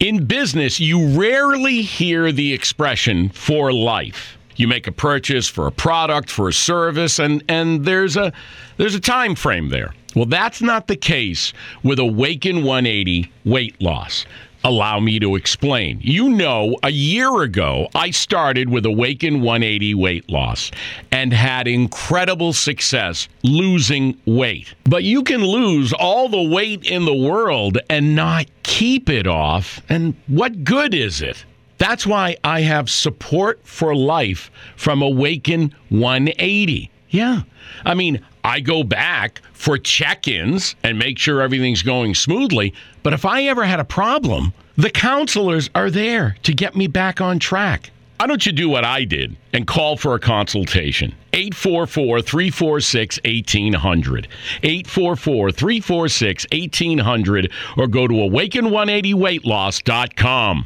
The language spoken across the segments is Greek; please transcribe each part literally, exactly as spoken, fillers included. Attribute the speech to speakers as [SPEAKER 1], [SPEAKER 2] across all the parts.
[SPEAKER 1] In business, you rarely hear the expression for life. You make a purchase for a product, for a service, and, and there's a there's a time frame there. Well, that's not the case with Awaken one eighty weight loss. Allow me to explain. You know, a year ago, I started with Awaken one eighty weight loss and had incredible success losing weight. But you can lose all the weight in the world and not keep it off. And what good is it? That's why I have support for life from Awaken one eighty. Yeah. I mean, I go back for check-ins and make sure everything's going smoothly. But if I ever had a problem, the counselors are there to get me back on track. Why don't you do what I did and call for a consultation? eight four four, three four six, one eight zero zero. eight four four, three four six, one eight zero zero or go to awaken one eighty weight loss dot com.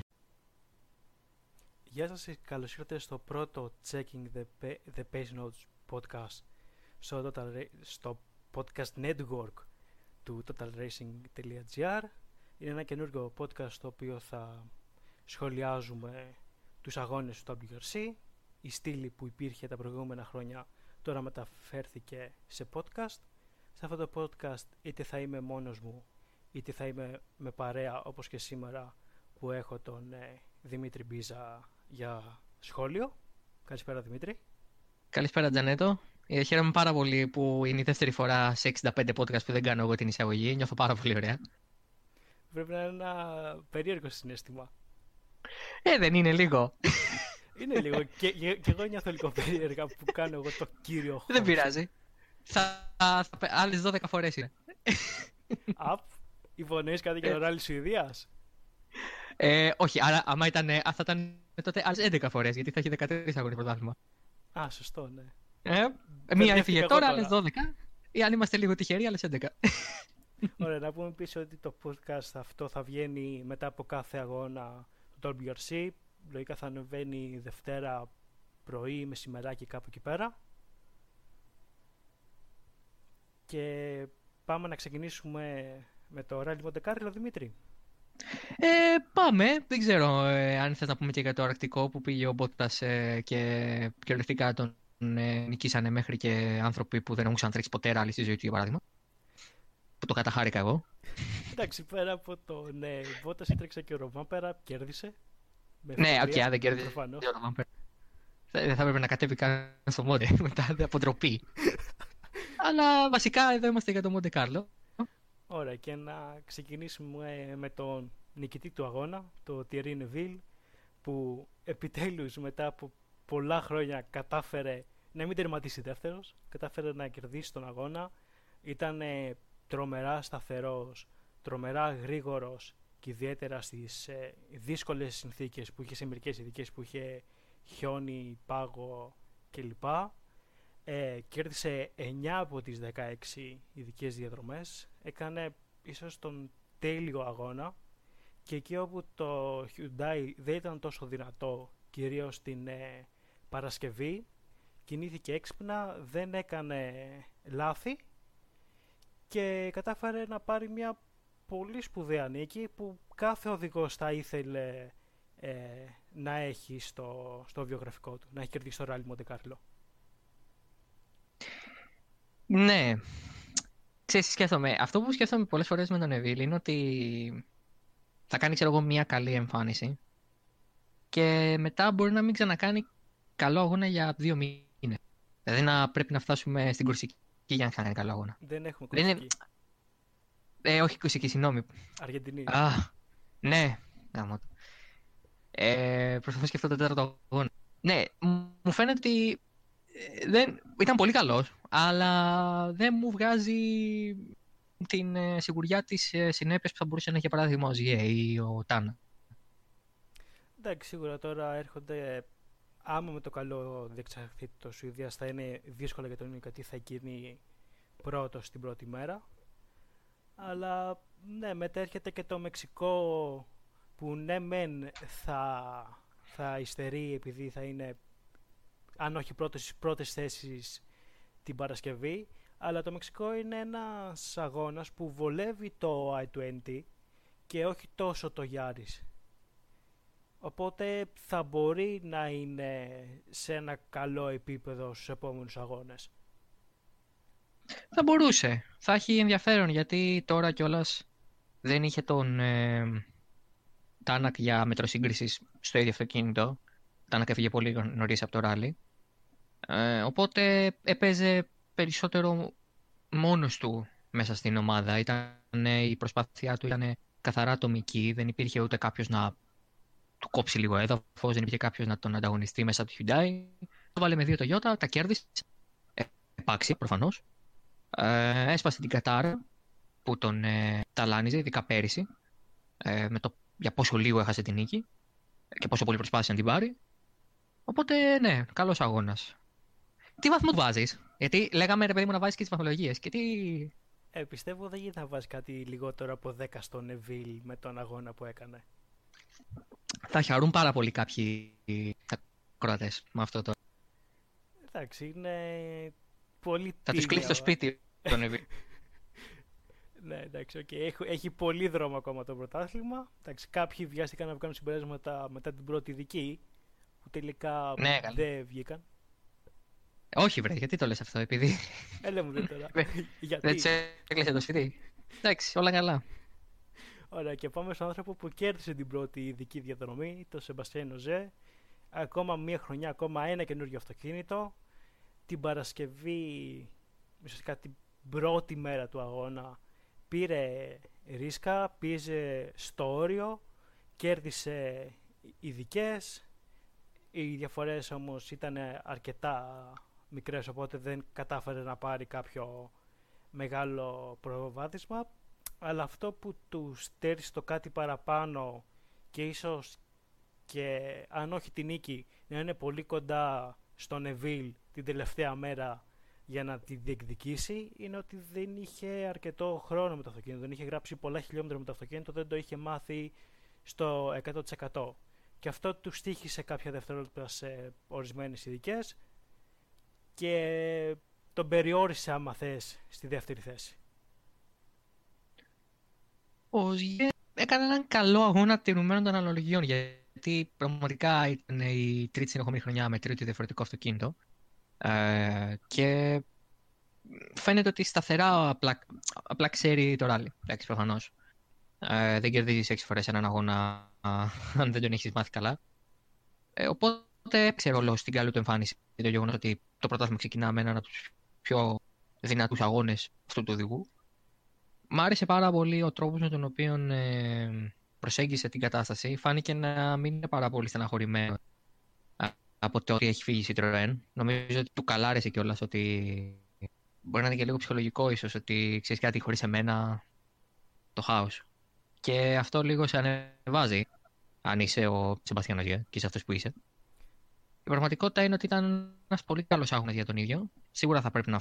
[SPEAKER 2] Γεια σας, καλώς ήρθατε στο πρώτο Checking the, the Page Notes podcast στο, Total, στο podcast network του total racing dot g r. Είναι ένα καινούργιο podcast στο οποίο θα σχολιάζουμε τους αγώνες του ντάμπλιου αρ σι. Η στήλη που υπήρχε τα προηγούμενα χρόνια τώρα μεταφέρθηκε σε podcast. Σε αυτό το podcast είτε θα είμαι μόνος μου είτε θα είμαι με παρέα, όπως και σήμερα που έχω τον ε, Δημήτρη Μπίζα για σχόλιο. Καλησπέρα Δημήτρη.
[SPEAKER 3] Καλησπέρα Τζανέτο. Ε, χαίρομαι πάρα πολύ που είναι η δεύτερη φορά σε εξήντα πέντε podcast που δεν κάνω εγώ την εισαγωγή. Νιώθω πάρα πολύ ωραία.
[SPEAKER 2] Πρέπει να είναι ένα περίεργο συναίσθημα.
[SPEAKER 3] Ε, δεν είναι λίγο.
[SPEAKER 2] Είναι λίγο. και, και, και εγώ νιώθω λίγο περίεργα που κάνω εγώ το κύριο host.
[SPEAKER 3] Δεν πειράζει. Θα, θα, θα, άλλες δώδεκα φορές είναι.
[SPEAKER 2] Απ, υπονοείς κάτι για το ράλι Σουηδίας?
[SPEAKER 3] Ε, όχι, άρα άμα ήταν, α, θα ήταν τότε άλλες έντεκα φορές, γιατί θα έχει δεκατρείς αγώνες πρωτάθλημα.
[SPEAKER 2] Α, σωστό, ναι.
[SPEAKER 3] Ε, μία έφυγε τώρα, τώρα, άλλες δώδεκα. Ή αν είμαστε λίγο τυχεροί, άλλες έντεκα.
[SPEAKER 2] Ωραία, να πούμε επίσης ότι το podcast αυτό θα βγαίνει μετά από κάθε αγώνα του ντάμπλιου αρ σι. Λογικά θα ανεβαίνει Δευτέρα πρωί, μεσημεράκι, κάπου εκεί πέρα. Και πάμε να ξεκινήσουμε με το Rally Monte Carlo, Δημήτρη.
[SPEAKER 3] Ε, πάμε. Δεν ξέρω ε, αν θες να πούμε και για το Αρκτικό που πήγε ο Μπότας ε, και κυριολεκτικά τον ε, νικήσανε μέχρι και άνθρωποι που δεν έχουν ξανατρέξει ποτέ ράλι στη ζωή του, για παράδειγμα. Που το καταχάρηκα εγώ.
[SPEAKER 2] Εντάξει, πέρα από το ναι, Μπότας έτρεξε και ο Ροβάν πέρα, κέρδισε.
[SPEAKER 3] Ναι, οκ, okay, δεν κέρδισε ο Ροβάν πέρα. Δεν θα έπρεπε να κατέβει καν στο Μόντε μετά την αποτροπή. Αλλά βασικά εδώ είμαστε για το Μοντε Κάρλο.
[SPEAKER 2] Ωραία, και να ξεκινήσουμε με τον νικητή του αγώνα, το Thierry Neuville, που επιτέλους μετά από πολλά χρόνια κατάφερε να μην τερματίσει δεύτερος, κατάφερε να κερδίσει τον αγώνα. Ήταν τρομερά σταθερός, τρομερά γρήγορος και ιδιαίτερα στις ε, δύσκολες συνθήκες που είχε, σε μερικές ειδικές που είχε χιόνι, πάγο κλπ. Ε, κέρδισε εννιά από τις δεκαέξι ειδικές διαδρομές, έκανε ίσως τον τέλειο αγώνα και εκεί όπου το Hyundai δεν ήταν τόσο δυνατό, κυρίως την ε, Παρασκευή, κινήθηκε έξυπνα, δεν έκανε λάθη και κατάφερε να πάρει μια πολύ σπουδαία νίκη που κάθε οδηγός θα ήθελε ε, να έχει στο, στο βιογραφικό του, να έχει κερδίσει το Rally Monte Carlo.
[SPEAKER 3] Ναι. Ξέρεις, σκέφτομαι. Αυτό που σκέφτομαι πολλές φορές με τον Neuville είναι ότι θα κάνει, ξέρω εγώ, μια καλή εμφάνιση και μετά μπορεί να μην ξανακάνει καλό αγώνα για δύο μήνες. Δηλαδή να πρέπει να φτάσουμε στην Κορσική για να κάνει καλό αγώνα.
[SPEAKER 2] Δεν έχουμε Κορσική. Είναι...
[SPEAKER 3] Ε, όχι Κορσική, συγγνώμη.
[SPEAKER 2] Αργεντινή.
[SPEAKER 3] Α, ναι. Ε, προσπαθώ να σκεφτώ το τέταρτο αγώνα. Ναι, μου φαίνεται ότι δεν... ήταν πολύ καλός, αλλά δεν μου βγάζει την ε, σιγουριά της ε, συνέπειας που θα μπορούσε να έχει, για παράδειγμα, ο Ζιέ ή ο Τάνα.
[SPEAKER 2] Εντάξει, σίγουρα τώρα έρχονται, άμα με το καλό διεξαχθεί το Σουηδίας, θα είναι δύσκολο για τον ίδιο γιατί θα γίνει πρώτος την πρώτη μέρα. Αλλά ναι, μετά έρχεται και το Μεξικό που ναι μεν θα, θα υστερεί επειδή θα είναι, αν όχι πρώτες, πρώτες θέσεις την Παρασκευή, αλλά το Μεξικό είναι ένας αγώνας που βολεύει το άι είκοσι και όχι τόσο το Yaris. Οπότε θα μπορεί να είναι σε ένα καλό επίπεδο στους επόμενους αγώνες.
[SPEAKER 3] Θα μπορούσε. Θα έχει ενδιαφέρον γιατί τώρα κιόλας δεν είχε τον ε, Τάνακ για μετροσύγκρισης στο ίδιο αυτοκίνητο. Τάνακ έφυγε πολύ νωρίς από το ράλι. Ε, οπότε έπαιζε περισσότερο μόνος του μέσα στην ομάδα. Ήταν, η προσπάθειά του ήταν καθαρά ατομική. Δεν υπήρχε ούτε κάποιος να του κόψει λίγο έδαφος, δεν υπήρχε κάποιος να τον ανταγωνιστεί μέσα από τη Hyundai. Το βάλε με δύο Toyota, τα κέρδισε. Ε, επάξια προφανώς. Ε, έσπασε την κατάρα που τον ε, ταλάνιζε, ειδικά πέρυσι. Ε, με το για πόσο λίγο έχασε την νίκη και πόσο πολύ προσπάθησε να την πάρει. Οπότε, ναι, καλός αγώνας. Τι βαθμό του βάζεις? Γιατί λέγαμε ρε παιδί μου να βάζεις και τις βαθμολογίες. Και τι...
[SPEAKER 2] Ε, πιστεύω δεν γίνεται να βάζει κάτι λιγότερο από δέκα στον Neville με τον αγώνα που έκανε.
[SPEAKER 3] Θα χαρούν πάρα πολύ κάποιοι ακροατές με αυτό το.
[SPEAKER 2] Εντάξει, είναι πολύ
[SPEAKER 3] Θα τους κλείσει το σπίτι τον Neville.
[SPEAKER 2] Ναι, εντάξει, okay. έχει, έχει πολύ δρόμο ακόμα το πρωτάθλημα. Εντάξει, κάποιοι βιάστηκαν να βγάλουν συμπεράσματα μετά την πρώτη δική, που τελικά
[SPEAKER 3] ναι,
[SPEAKER 2] δεν βγήκαν.
[SPEAKER 3] Όχι, βρε, γιατί το λες αυτό, επειδή.
[SPEAKER 2] Έλα μου δεν τώρα. Γιατί?
[SPEAKER 3] Δεν σε έκλεισε το σπίτι. Εντάξει, όλα καλά.
[SPEAKER 2] Ωραία, και πάμε στον άνθρωπο που κέρδισε την πρώτη ειδική διαδρομή, τον Σεμπαστιάν Οζέ. Ακόμα μία χρονιά, ακόμα ένα καινούργιο αυτοκίνητο. Την Παρασκευή, ουσιαστικά την πρώτη μέρα του αγώνα, πήρε ρίσκα, πήγε στο όριο, κέρδισε ειδικές. Οι διαφορές όμως ήταν αρκετά μικρές, οπότε δεν κατάφερε να πάρει κάποιο μεγάλο προβάδισμα. Αλλά αυτό που του στέρισε το κάτι παραπάνω και ίσως και αν όχι την νίκη να είναι πολύ κοντά στο Neville την τελευταία μέρα για να τη διεκδικήσει, είναι ότι δεν είχε αρκετό χρόνο με το αυτοκίνητο, δεν είχε γράψει πολλά χιλιόμετρα με το αυτοκίνητο, δεν το είχε μάθει στο εκατό τοις εκατό. Και αυτό του στοίχησε κάποια δευτερόλεπτα σε ορισμένες ειδικές και τον περιόρισε, άμα θες, στη δεύτερη θέση.
[SPEAKER 3] Ο Ζιέ έκανε έναν καλό αγώνα τηρουμένων των αναλογιών, γιατί πραγματικά ήταν η τρίτη συνεχόμενη χρονιά με τρίτη διαφορετικό αυτοκίνητο. Ε, και φαίνεται ότι σταθερά απλά, απλά ξέρει το ράλι. Εντάξει, προφανώς. Ε, δεν κερδίζεις έξι φορές έναν αγώνα αν δεν τον έχεις μάθει καλά. Ε, οπότε έπαιξε ρόλο στην καλή του εμφάνιση το γεγονός ότι το πρωτάθλημα ξεκινά με έναν από τους πιο δυνατούς αγώνες αυτού του οδηγού. Μ' άρεσε πάρα πολύ ο τρόπος με τον οποίο ε, προσέγγισε την κατάσταση. Φάνηκε να μην είναι πάρα πολύ στεναχωρημένο από το ότι έχει φύγει η Citroën. Νομίζω ότι του καλάρεσε κιόλας ότι μπορεί να είναι και λίγο ψυχολογικό ίσως, ότι ξέρεις κάτι, χωρίς εμένα το χάος. Και αυτό λίγο σε ανεβάζει, αν είσαι ο Σεμπαστιάν Οζιέ και είσαι αυτός που είσαι. Η πραγματικότητα είναι ότι ήταν ένας πολύ καλός αγώνας για τον ίδιο. Σίγουρα θα πρέπει να,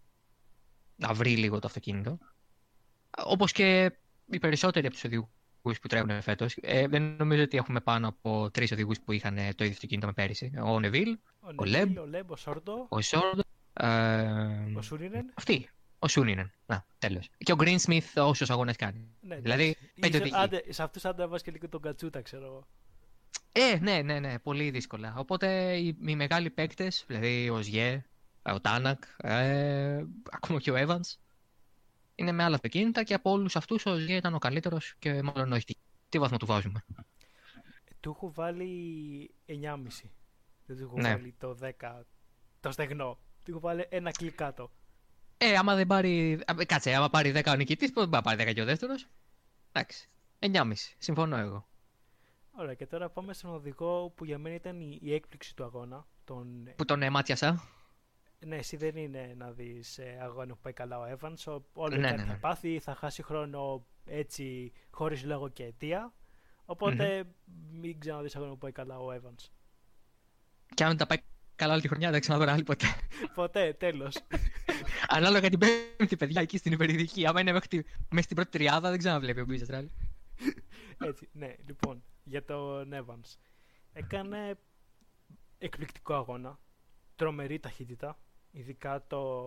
[SPEAKER 3] να βρει λίγο το αυτοκίνητο. Όπως και οι περισσότεροι από τους οδηγούς που τρέχουν φέτος. Ε, δεν νομίζω ότι έχουμε πάνω από τρεις οδηγούς που είχαν το ίδιο αυτοκίνητο με πέρυσι. Ο Neville, ο,
[SPEAKER 2] ο
[SPEAKER 3] Λεμπ,
[SPEAKER 2] ο Λεμπ, ο Σόρντο,
[SPEAKER 3] ο Σόρντο, ε,
[SPEAKER 2] ο Σούνινεν.
[SPEAKER 3] Αυτοί. Ο Σούνινεν. Να, τέλος. Και ο Greensmith όσους αγώνες κάνει.
[SPEAKER 2] Ναι,
[SPEAKER 3] δηλαδή, πέντε οδηγοί.
[SPEAKER 2] Άντε, σε αυτούς άντε να βάζει και λίγο τον Κατσούτα, ξέρω εγώ.
[SPEAKER 3] Ε, ναι, ναι, ναι, πολύ δύσκολα. Οπότε οι, οι μεγάλοι παίκτες, δηλαδή ο Ζιέ, ο Τάνακ, ε, ακόμα και ο Evans, είναι με άλλα αυτοκίνητα και από όλους αυτούς ο Ζιέ ήταν ο καλύτερος και μάλλον όχι. Τι βαθμό του βάζουμε?
[SPEAKER 2] Του έχω βάλει εννιά κόμμα πέντε. Δεν του έχω
[SPEAKER 3] ναι.
[SPEAKER 2] βάλει το δέκα, το στεγνό. Του έχω βάλει ένα κλικ κάτω.
[SPEAKER 3] Ε, άμα δεν πάρει. Κάτσε, άμα πάρει δέκα ο νικητής, πώς θα πάρει δέκα και ο δεύτερος? Εντάξει. εννιά κόμμα πέντε. Συμφωνώ εγώ.
[SPEAKER 2] Ωραία, και τώρα πάμε στον οδηγό που για μένα ήταν η, η έκπληξη του αγώνα. Τον...
[SPEAKER 3] Που τον μάτιασα.
[SPEAKER 2] Ναι, εσύ δεν είναι να δεις ε, αγώνα που πάει καλά ο Evans. Όλο
[SPEAKER 3] ναι,
[SPEAKER 2] κάτι
[SPEAKER 3] ναι, ναι.
[SPEAKER 2] θα πάθει, θα χάσει χρόνο έτσι χωρίς λόγο και αιτία. Οπότε mm-hmm. μην ξαναδείς αγώνα που πάει καλά ο Evans.
[SPEAKER 3] Και αν τα πάει καλά όλη τη χρονιά, δεν ξαναδώ άλλη ποτέ.
[SPEAKER 2] Ποτέ, τέλος.
[SPEAKER 3] Ανάλογα την πέμπτη, παιδιά, εκεί στην υπερηδική. Άμα είναι μέχρι στην πρώτη τριάδα, δεν ξαναβλέπει ο Μπίζας ράλι.
[SPEAKER 2] Έτσι, ναι, λοιπόν, για τον Evans. Έκανε εκπληκτικό αγώνα. Τρομερή ταχύτητα. Ειδικά το,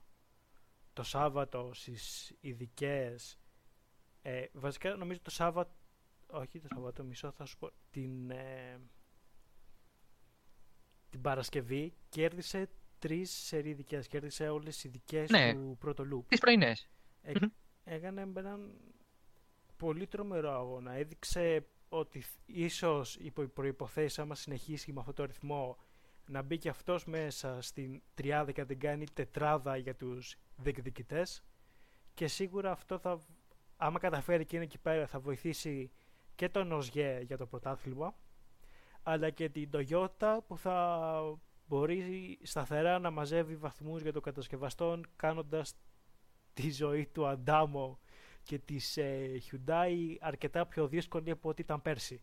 [SPEAKER 2] το Σάββατο στις ειδικές. Ε, βασικά νομίζω το Σάββατο όχι το Σαββάτο, μισό θα σου πω, την, ε, την Παρασκευή κέρδισε τρεις σερί δικές, κέρδισε όλες οι δικές
[SPEAKER 3] Ναι,
[SPEAKER 2] του πρώτο loop.
[SPEAKER 3] τις πρωινές.
[SPEAKER 2] Ε, Έκανε έναν πολύ τρομερό αγώνα. Έδειξε ότι ίσως υπό προϋποθέσεις, άμα συνεχίσει με αυτό το ρυθμό, να μπει και αυτός μέσα στην τριάδα και να την κάνει τετράδα για τους διεκδικητές. Και σίγουρα αυτό θα, άμα καταφέρει και είναι εκεί πέρα, θα βοηθήσει και τον Οζιέ για το πρωτάθλημα, αλλά και την Toyota που θα μπορεί σταθερά να μαζεύει βαθμούς για το κατασκευαστών, κάνοντας τη ζωή του Αντάμο και της ε, Hyundai αρκετά πιο δύσκολη από ό,τι ήταν πέρσι.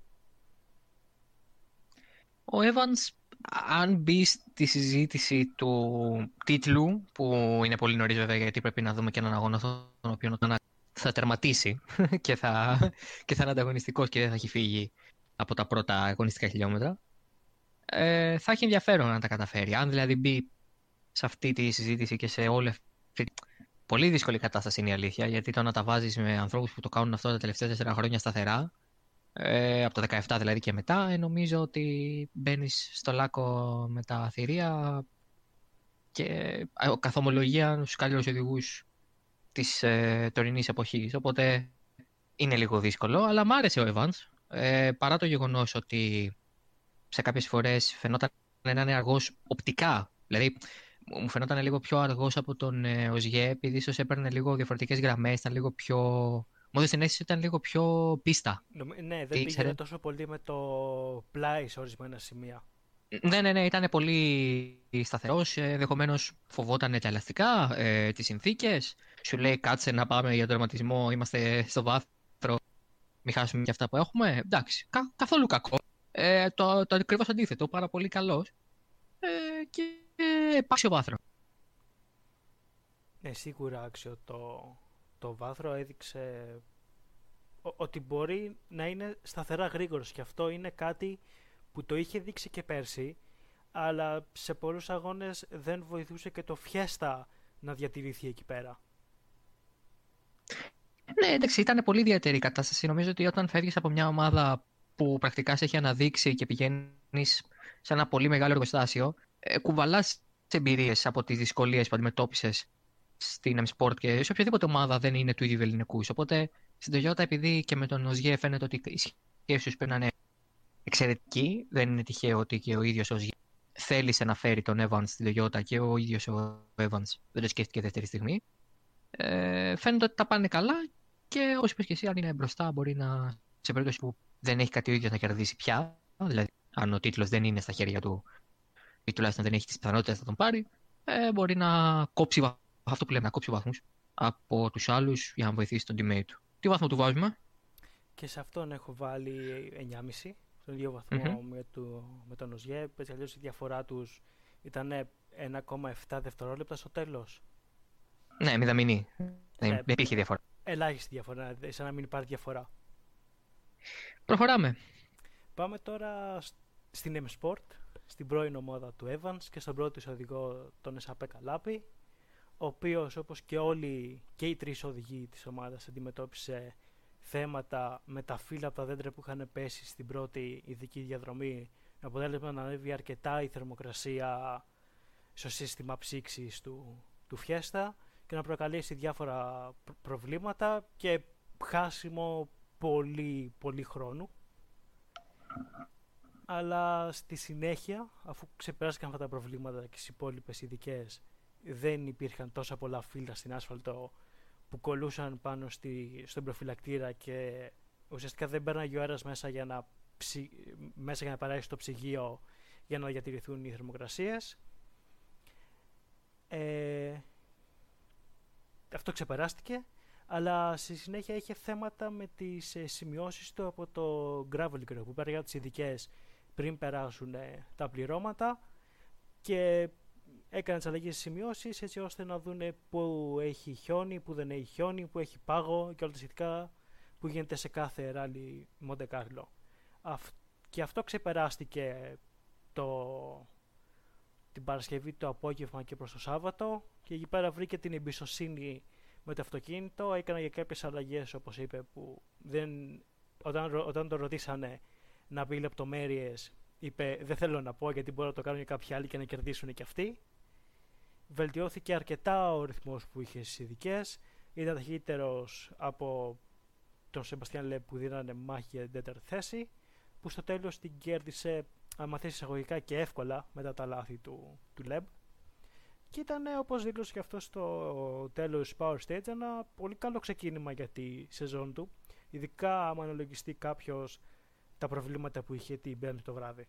[SPEAKER 3] Ο Evans, αν μπει στη συζήτηση του τίτλου, που είναι πολύ νωρίς βέβαια γιατί πρέπει να δούμε και έναν αγώνα τον οποίο θα τερματίσει και θα, και θα είναι ανταγωνιστικός και δεν θα έχει φύγει από τα πρώτα αγωνιστικά χιλιόμετρα, ε, θα έχει ενδιαφέρον να τα καταφέρει. Αν δηλαδή μπει σε αυτή τη συζήτηση και σε όλη αυτή. Πολύ δύσκολη κατάσταση είναι η αλήθεια, γιατί το να τα βάζεις με ανθρώπους που το κάνουν αυτό τα τελευταία τέσσερα χρόνια σταθερά, ε, από το δεκαεπτά δηλαδή και μετά, ε, νομίζω ότι μπαίνεις στο λάκκο με τα θηρία και ε, καθ' ομολογία στους καλύτερους οδηγούς της ε, τωρινής εποχής. Οπότε είναι λίγο δύσκολο, αλλά μ' άρεσε ο Evans, ε, παρά το γεγονός ότι σε κάποιες φορές φαινόταν να είναι αργός οπτικά. Δηλαδή, μου φαινόταν λίγο πιο αργός από τον ε, Οζιέ, επειδή ίσως έπαιρνε λίγο διαφορετικές γραμμές, ήταν λίγο πιο. Μου έδωσε την αίσθηση ότι ήταν λίγο πιο πίστα.
[SPEAKER 2] Ναι, δεν πήγαινε ήξερε... τόσο πολύ με το πλάι σε ορισμένα σημεία.
[SPEAKER 3] Ναι, ναι, ναι, ήταν πολύ σταθερός, ενδεχομένως φοβόταν τα ελαστικά, ε, τις συνθήκες. Σου λέει κάτσε να πάμε για τερματισμό, είμαστε στο βάθρο, μην χάσουμε και αυτά που έχουμε. Εντάξει, κα, καθόλου κακό. Ε, το, το ακριβώς αντίθετο, πάρα πολύ καλός. Ε, και ε, πάσιο βάθρο.
[SPEAKER 2] Ναι, σίγουρα άξιο το, το βάθρο έδειξε ο, ότι μπορεί να είναι σταθερά γρήγορος, και αυτό είναι κάτι που το είχε δείξει και πέρσι, αλλά σε πολλούς αγώνες δεν βοηθούσε και το Fiesta να διατηρηθεί εκεί πέρα.
[SPEAKER 3] Ναι, εντάξει, ήταν πολύ ιδιαίτερη η κατάσταση. Νομίζω ότι όταν φεύγεις από μια ομάδα που πρακτικά σε έχει αναδείξει και πηγαίνεις σε ένα πολύ μεγάλο εργοστάσιο, ε, κουβαλάς εμπειρίες από τις δυσκολίες που αντιμετώπισες στην M Sport και σε οποιαδήποτε ομάδα δεν είναι του ίδιου ελληνικούς. Οπότε στην Toyota, επειδή και με τον Οζιέ φαίνεται ότι οι σχέσεις πρέπει να είναι εξαιρετική, δεν είναι τυχαίο ότι και ο ίδιος ο Οζιέ θέλησε να φέρει τον Evans στην Toyota και ο ίδιος ο Evans δεν το σκέφτηκε δεύτερη στιγμή. Ε, φαίνεται ότι τα πάνε καλά και όπως είπες και εσύ, αν είναι μπροστά, μπορεί να, σε περίπτωση που δεν έχει κάτι ο ίδιος να κερδίσει πια, δηλαδή αν ο τίτλος δεν είναι στα χέρια του ή τουλάχιστον δεν έχει τις πιθανότητες να τον πάρει, ε, μπορεί να κόψει, αυτό που λέμε, να κόψει βαθμούς από τους άλλους για να βοηθήσει τον teammate του. Τι βαθμό του βάζουμε?
[SPEAKER 2] Και σε αυτόν έχω βάλει εννιά κόμμα πέντε, στον ίδιο βαθμό mm-hmm. με, του, με τον Οζιέ. Έτσι αλλιώς η διαφορά τους ήταν ένα κόμμα επτά δευτερόλεπτα στο τέλος.
[SPEAKER 3] Ναι, μηδαμινή. Δεν ε, υπήρχε διαφορά.
[SPEAKER 2] Ελάχιστη διαφορά, σαν να μην υπάρχει διαφορά.
[SPEAKER 3] Προχωράμε.
[SPEAKER 2] Πάμε τώρα στην M Sport, στην πρώην ομάδα του Evans και στον πρώτο της οδηγό, τον Εσαπέ Καλάπη, ο οποίος, όπως και όλοι και οι τρεις οδηγοί της ομάδας, αντιμετώπισε θέματα με τα φύλλα από τα δέντρα που είχαν πέσει στην πρώτη ειδική διαδρομή, με αποτέλεσμα να ανέβει αρκετά η θερμοκρασία στο σύστημα ψήξης του, του Fiesta και να προκαλέσει διάφορα προβλήματα και χάσιμο πολύ, πολύ χρόνου. Αλλά στη συνέχεια, αφού ξεπεράστηκαν αυτά τα προβλήματα και στις υπόλοιπες ειδικές, δεν υπήρχαν τόσα πολλά φύλλα στην άσφαλτο που κολλούσαν πάνω στη, στον προφυλακτήρα και ουσιαστικά δεν μπαίναγε ο αέρας μέσα για να, ψη, μέσα για να παράγει το ψυγείο για να διατηρηθούν οι θερμοκρασίες. Ε, αυτό ξεπεράστηκε, αλλά στη συνέχεια είχε θέματα με τις ε, σημειώσεις του από το Gravel Group που πέρα για τις ειδικές πριν περάσουν ε, τα πληρώματα και έκανε τις αλλαγές στις σημειώσεις έτσι ώστε να δουν πού έχει χιόνι, πού δεν έχει χιόνι, πού έχει πάγο και όλα τα σχετικά που γίνεται σε κάθε ράλι Μοντε Κάρλο. Και αυτό ξεπεράστηκε το, την Παρασκευή το απόγευμα και προς το Σάββατο και εκεί πέρα βρήκε την εμπιστοσύνη με το αυτοκίνητο, έκανε για κάποιες αλλαγές όπως είπε που δεν όταν, όταν το ρωτήσανε να πει λεπτομέρειες, είπε δεν θέλω να πω γιατί μπορεί να το κάνουν και κάποιοι άλλοι και να κερδίσουν και αυτοί. Βελτιώθηκε αρκετά ο ρυθμός που είχε στις ειδικές. Ήταν ταχύτερος από τον Σεμπαστιάν Λεμπ που δίνανε μάχη για την τέταρτη θέση, που στο τέλος την κέρδισε, άμα θέσει εισαγωγικά και εύκολα, μετά τα λάθη του, του Λεμπ. Και ήταν, όπως δήλωσε και αυτό στο τέλος της Power Stage, ένα πολύ καλό ξεκίνημα για τη σεζόν του, ειδικά άμα αναλογιστεί κάποιος τα προβλήματα που είχε την Πέμπτη το βράδυ.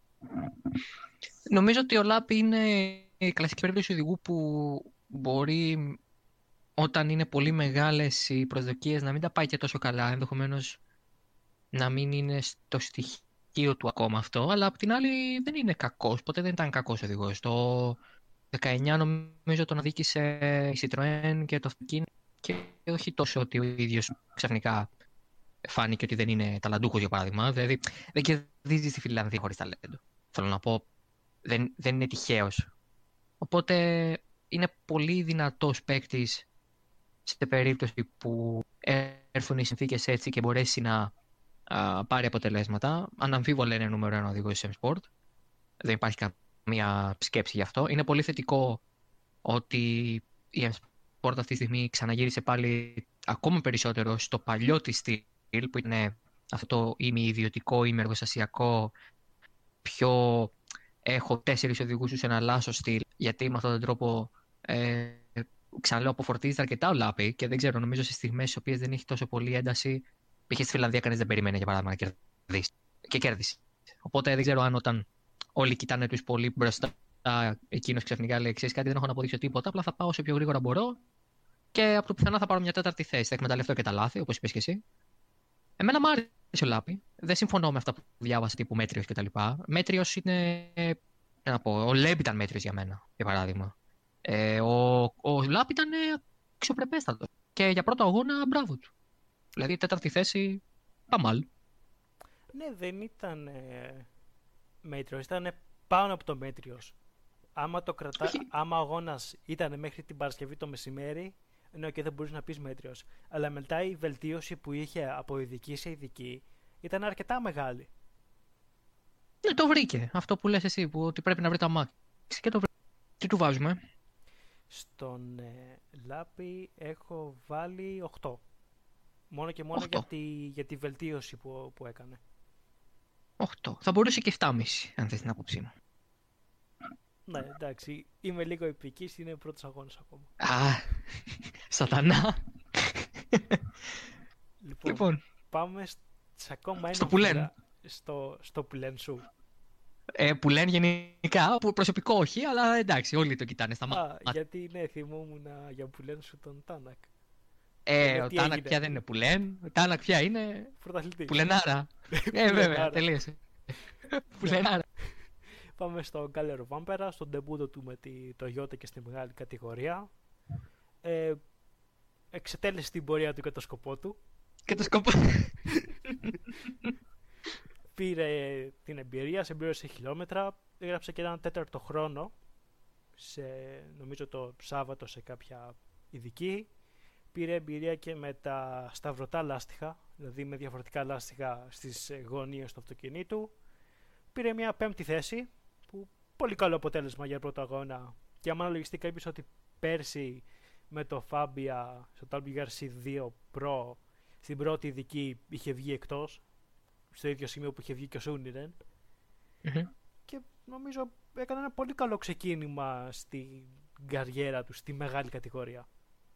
[SPEAKER 3] Νομίζω ότι ο Λάπη είναι η κλασική περίπτωση οδηγού που μπορεί, όταν είναι πολύ μεγάλες οι προσδοκίες, να μην τα πάει και τόσο καλά, ενδεχομένως να μην είναι στο στοιχείο του ακόμα αυτό, αλλά απ' την άλλη δεν είναι κακός, ποτέ δεν ήταν κακός οδηγός. Το δεκαεννιά νομίζω τον αδίκησε η Citroën και το αυτοκίνητο, και όχι τόσο ότι ο ίδιος ξαφνικά φάνηκε ότι δεν είναι ταλαντούχος, για παράδειγμα. Δηλαδή δεν κερδίζει στη Φιλανδία χωρίς ταλέντο. Θέλω να πω, δεν, δεν είναι τυχαίος. Οπότε είναι πολύ δυνατός παίκτης σε περίπτωση που έρθουν οι συνθήκες έτσι και μπορέσει να α, πάρει αποτελέσματα. Αναμφίβολα είναι νούμερο ένα οδηγός της M-Sport. Δεν υπάρχει καμία σκέψη γι' αυτό. Είναι πολύ θετικό ότι η M-Sport αυτή τη στιγμή ξαναγύρισε πάλι ακόμα περισσότερο στο παλιό της στυλ, που είναι αυτό το ημι-ιδιωτικό, ημι-εργοστασιακό, πιο έχω τέσσερις οδηγούς σε ένα λάσο στυλ, γιατί με αυτόν τον τρόπο ε, ξαναλέω αποφορτίζεται αρκετά ο Λάπη και δεν ξέρω, νομίζω σε στιγμές στις οποίες δεν έχει τόσο πολύ ένταση, είχε στη Φιλανδία κανείς δεν περίμενε για παράδειγμα να κερδίσει και κέρδισε. Οπότε δεν ξέρω αν όταν όλοι κοιτάνε τους πολύ μπροστά, εκείνος ξαφνικά λέει: ξέρεις κάτι, δεν έχω να αποδείξω τίποτα, απλά θα πάω όσο πιο γρήγορα μπορώ και από το πιθανά θα πάρω μια τέταρτη θέση. Θα εκμεταλλευτώ και τα λάθη, όπως είπες και εσύ. Εμένα μου άρεσε ο Λάπη. Δεν συμφωνώ με αυτά που διάβασα τύπου μέτριος κτλ. Μέτριος είναι. Να πω, ο Λέμπ ήταν μέτριος για μένα, για παράδειγμα. Ε, ο, ο Λάπη ήταν αξιοπρεπέστατος. Και για πρώτο αγώνα, μπράβο του. Δηλαδή, τέταρτη θέση, παμάλ.
[SPEAKER 2] Ναι, δεν ήταν ε, μέτριος, ήταν πάνω από το μέτριος. Άμα, το κρατά... Άμα ο αγώνας ήταν μέχρι την Παρασκευή το μεσημέρι, ναι, και δεν μπορείς να πεις μέτριος. Αλλά μετά η βελτίωση που είχε από ειδική σε ειδική ήταν αρκετά μεγάλη.
[SPEAKER 3] Ναι, το βρήκε. Αυτό που λες εσύ, που ότι πρέπει να βρει τα μάξι. Και το βρήκε. Τι του βάζουμε?
[SPEAKER 2] Στον ε, Λάπη έχω βάλει οκτώ. Μόνο και μόνο για τη, για τη βελτίωση που, που έκανε.
[SPEAKER 3] οκτώ. Θα μπορούσε και επτά κόμμα πέντε, αν θες την άποψή μου.
[SPEAKER 2] Ναι, εντάξει. Είμαι λίγο επικής, είναι πρώτος αγώνας ακόμα.
[SPEAKER 3] Α, σατανά.
[SPEAKER 2] Λοιπόν,
[SPEAKER 3] λοιπόν,
[SPEAKER 2] πάμε σε ακόμα ένα
[SPEAKER 3] στο που λένε.
[SPEAKER 2] Στο, στο που λένε σου.
[SPEAKER 3] Ε, που λένε γενικά, που προσωπικό όχι, αλλά εντάξει, όλοι το κοιτάνε στα μάτια.
[SPEAKER 2] Α, γιατί ναι, θυμόμουν για που λένε σου τον Τάνακ.
[SPEAKER 3] Ε, ο Τάνακ πια δεν είναι που λένε, ο Τάνακ πια είναι πουλενάρα. Ε, βέβαια, τελείωσε. Πουλενάρα.
[SPEAKER 2] Πάμε στο Γκάλερο Βάμπερα, στον ντεμπούτο του με τη Toyota και στη μεγάλη κατηγορία. Ε, εξετέλεσε την πορεία του και το σκοπό του.
[SPEAKER 3] Και το σκοπό.
[SPEAKER 2] Πήρε την εμπειρία, συμπλήρωσε χιλιόμετρα, έγραψε και έναν τέταρτο χρόνο, σε, νομίζω το Σάββατο σε κάποια ειδική. Πήρε εμπειρία και με τα σταυρωτά λάστιχα, δηλαδή με διαφορετικά λάστιχα στις γωνίες του αυτοκινήτου. Πήρε μια πέμπτη θέση, που πολύ καλό αποτέλεσμα για πρώτο αγώνα. Και άμα αναλογιστεί κάποιος ότι πέρσι με το Fabia στο ντάμπλιου αρ σι δύο Pro στην πρώτη ειδική είχε βγει εκτός, στο ίδιο σημείο που είχε βγει και ο Σούνιρεν.
[SPEAKER 3] Mm-hmm.
[SPEAKER 2] Και νομίζω έκανε ένα πολύ καλό ξεκίνημα στην καριέρα του, στη μεγάλη κατηγορία.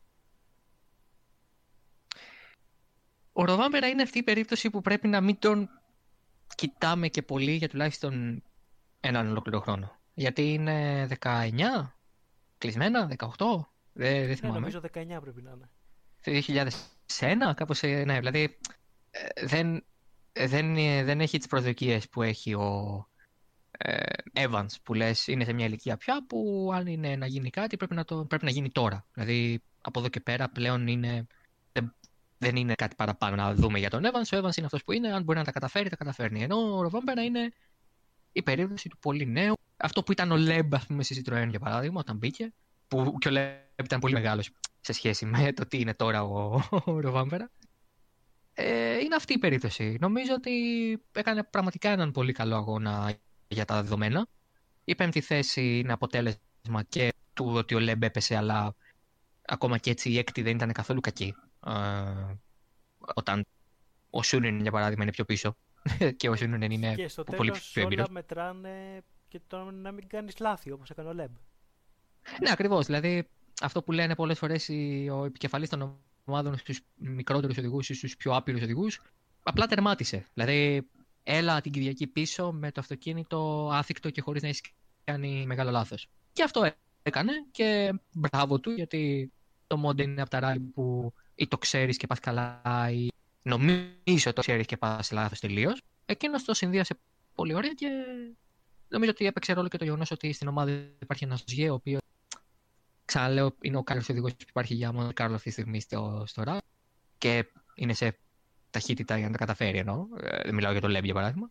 [SPEAKER 3] Ο Ροβάμπερα είναι αυτή η περίπτωση που πρέπει να μην τον κοιτάμε και πολύ για τουλάχιστον έναν ολόκληρο χρόνο. Γιατί είναι δεκαεννιά, κλεισμένα, δεκαοκτώ, δεν, δεν θυμάμαι.
[SPEAKER 2] Ναι, νομίζω δεκαεννιά πρέπει να είναι.
[SPEAKER 3] δύο χιλιάδες ένα, κάπως, ναι, δηλαδή δεν, δεν, δεν έχει τις προσδοκίες που έχει ο ε, Evans, που λες είναι σε μια ηλικία πια που αν είναι να γίνει κάτι πρέπει να, το, πρέπει να γίνει τώρα. Δηλαδή από εδώ και πέρα πλέον είναι, δεν, δεν είναι κάτι παραπάνω να δούμε για τον Evans. Ο Evans είναι αυτός που είναι, αν μπορεί να τα καταφέρει, τα καταφέρνει. Ενώ ο Ροβάμπερα είναι η περίπτωση του πολύ νέου. Αυτό που ήταν ο Λεμπ, ας πούμε, στη Citroën για παράδειγμα, όταν μπήκε, που και ο Λεμπ ήταν πολύ μεγάλος σε σχέση με το τι είναι τώρα ο, ο Ροβάμπερα. Ε, είναι αυτή η περίπτωση. Νομίζω ότι έκανε πραγματικά έναν πολύ καλό αγώνα για τα δεδομένα. Η πέμπτη θέση είναι αποτέλεσμα και του ότι ο Λεμπ έπεσε, αλλά ακόμα και έτσι η έκτη δεν ήταν καθόλου κακή. Ε, όταν ο Σούνιν, για παράδειγμα, είναι πιο πίσω και ο Σούνιν είναι
[SPEAKER 2] και στο
[SPEAKER 3] πολύ
[SPEAKER 2] τέλος
[SPEAKER 3] πιο έμπειρος.
[SPEAKER 2] όλα μετράνε και το να μην κάνεις λάθη όπως έκανε ο Λεμπ.
[SPEAKER 3] Ναι, ακριβώς. Δηλαδή, αυτό που λένε πολλές φορές οι- ο επικεφαλής των ομάδων στους μικρότερους οδηγούς ή στους πιο άπειρους οδηγούς, απλά τερμάτισε. Δηλαδή, έλα την Κυριακή πίσω με το αυτοκίνητο άθικτο και χωρίς να έχει κάνει μεγάλο λάθος. Και αυτό έκανε και μπράβο του, γιατί το Monza είναι από τα ράλι που ή το ξέρεις και πας καλά ή νομίζω το ξέρεις και πας λάθος τελείως. Εκείνος το συνδύασε πολύ ωραία και νομίζω ότι έπαιξε ρόλο και το γεγονός ότι στην ομάδα υπάρχει ένας Ζιέ, ο οποίος, ξαναλέω, είναι ο καλύτερος οδηγός που υπάρχει για Μοντε Κάρλο αυτή τη στιγμή στο, στο ραλ και είναι σε ταχύτητα για να τα καταφέρει, εννοώ. Ε, δεν μιλάω για το Λεμπ, για παράδειγμα.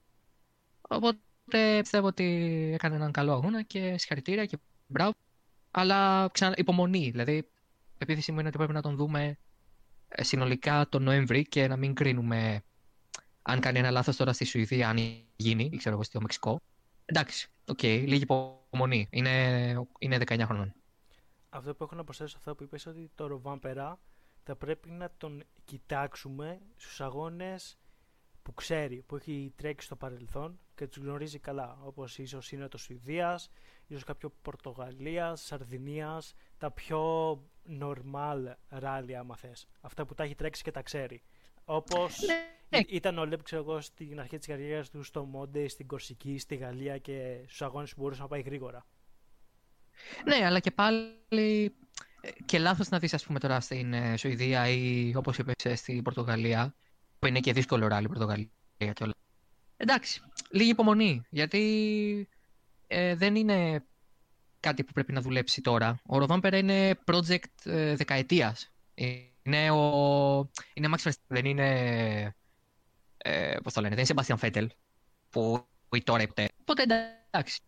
[SPEAKER 3] Οπότε πιστεύω ότι έκανε έναν καλό αγώνα και συγχαρητήρια και μπράβο. Αλλά ξανά υπομονή. Δηλαδή, η επίθεση μου είναι ότι πρέπει να τον δούμε ε, συνολικά τον Νοέμβρη και να μην κρίνουμε αν κάνει ένα λάθος τώρα στη Σουηδία, αν γίνει, ή ξέρω εγώ στο Μεξικό. Εντάξει, οκ, okay, λίγη υπομονή. Είναι, είναι δεκαεννιά χρονών.
[SPEAKER 2] Αυτό που έχω να προσθέσω σε αυτό που είπες, ότι το Ροβάμπερα θα πρέπει να τον κοιτάξουμε στους αγώνες που ξέρει, που έχει τρέξει στο παρελθόν και τους γνωρίζει καλά, όπως ίσως είναι το Σουηδίας, ίσως κάποιο Πορτογαλίας, Σαρδινίας, τα πιο normal ράλι άμα θες. Αυτά που τα έχει τρέξει και τα ξέρει. Όπως
[SPEAKER 3] ναι.
[SPEAKER 2] ήταν ο Λεμπ, ξέρω εγώ, στην αρχή της καριέρας του στο Μόντε, στην Κορσική, στη Γαλλία και στους αγώνες που μπορούσε να πάει γρήγορα.
[SPEAKER 3] Ναι, αλλά και πάλι και λάθος να δεις, ας πούμε, τώρα στην ε, Σουηδία ή όπως είπες στην Πορτογαλία, που είναι και δύσκολο ράλι η Πορτογαλία και όλα. Εντάξει, λίγη υπομονή, γιατί ε, δεν είναι κάτι που πρέπει να δουλέψει τώρα. Ο Ροβάμπερα είναι project ε, δεκαετίας. Είναι ο... είναι Max Verstappen, δεν είναι... Ε, πώς το λένε, δεν είναι Sebastian Vettel, που τώρα είπε. Οπότε εντάξει.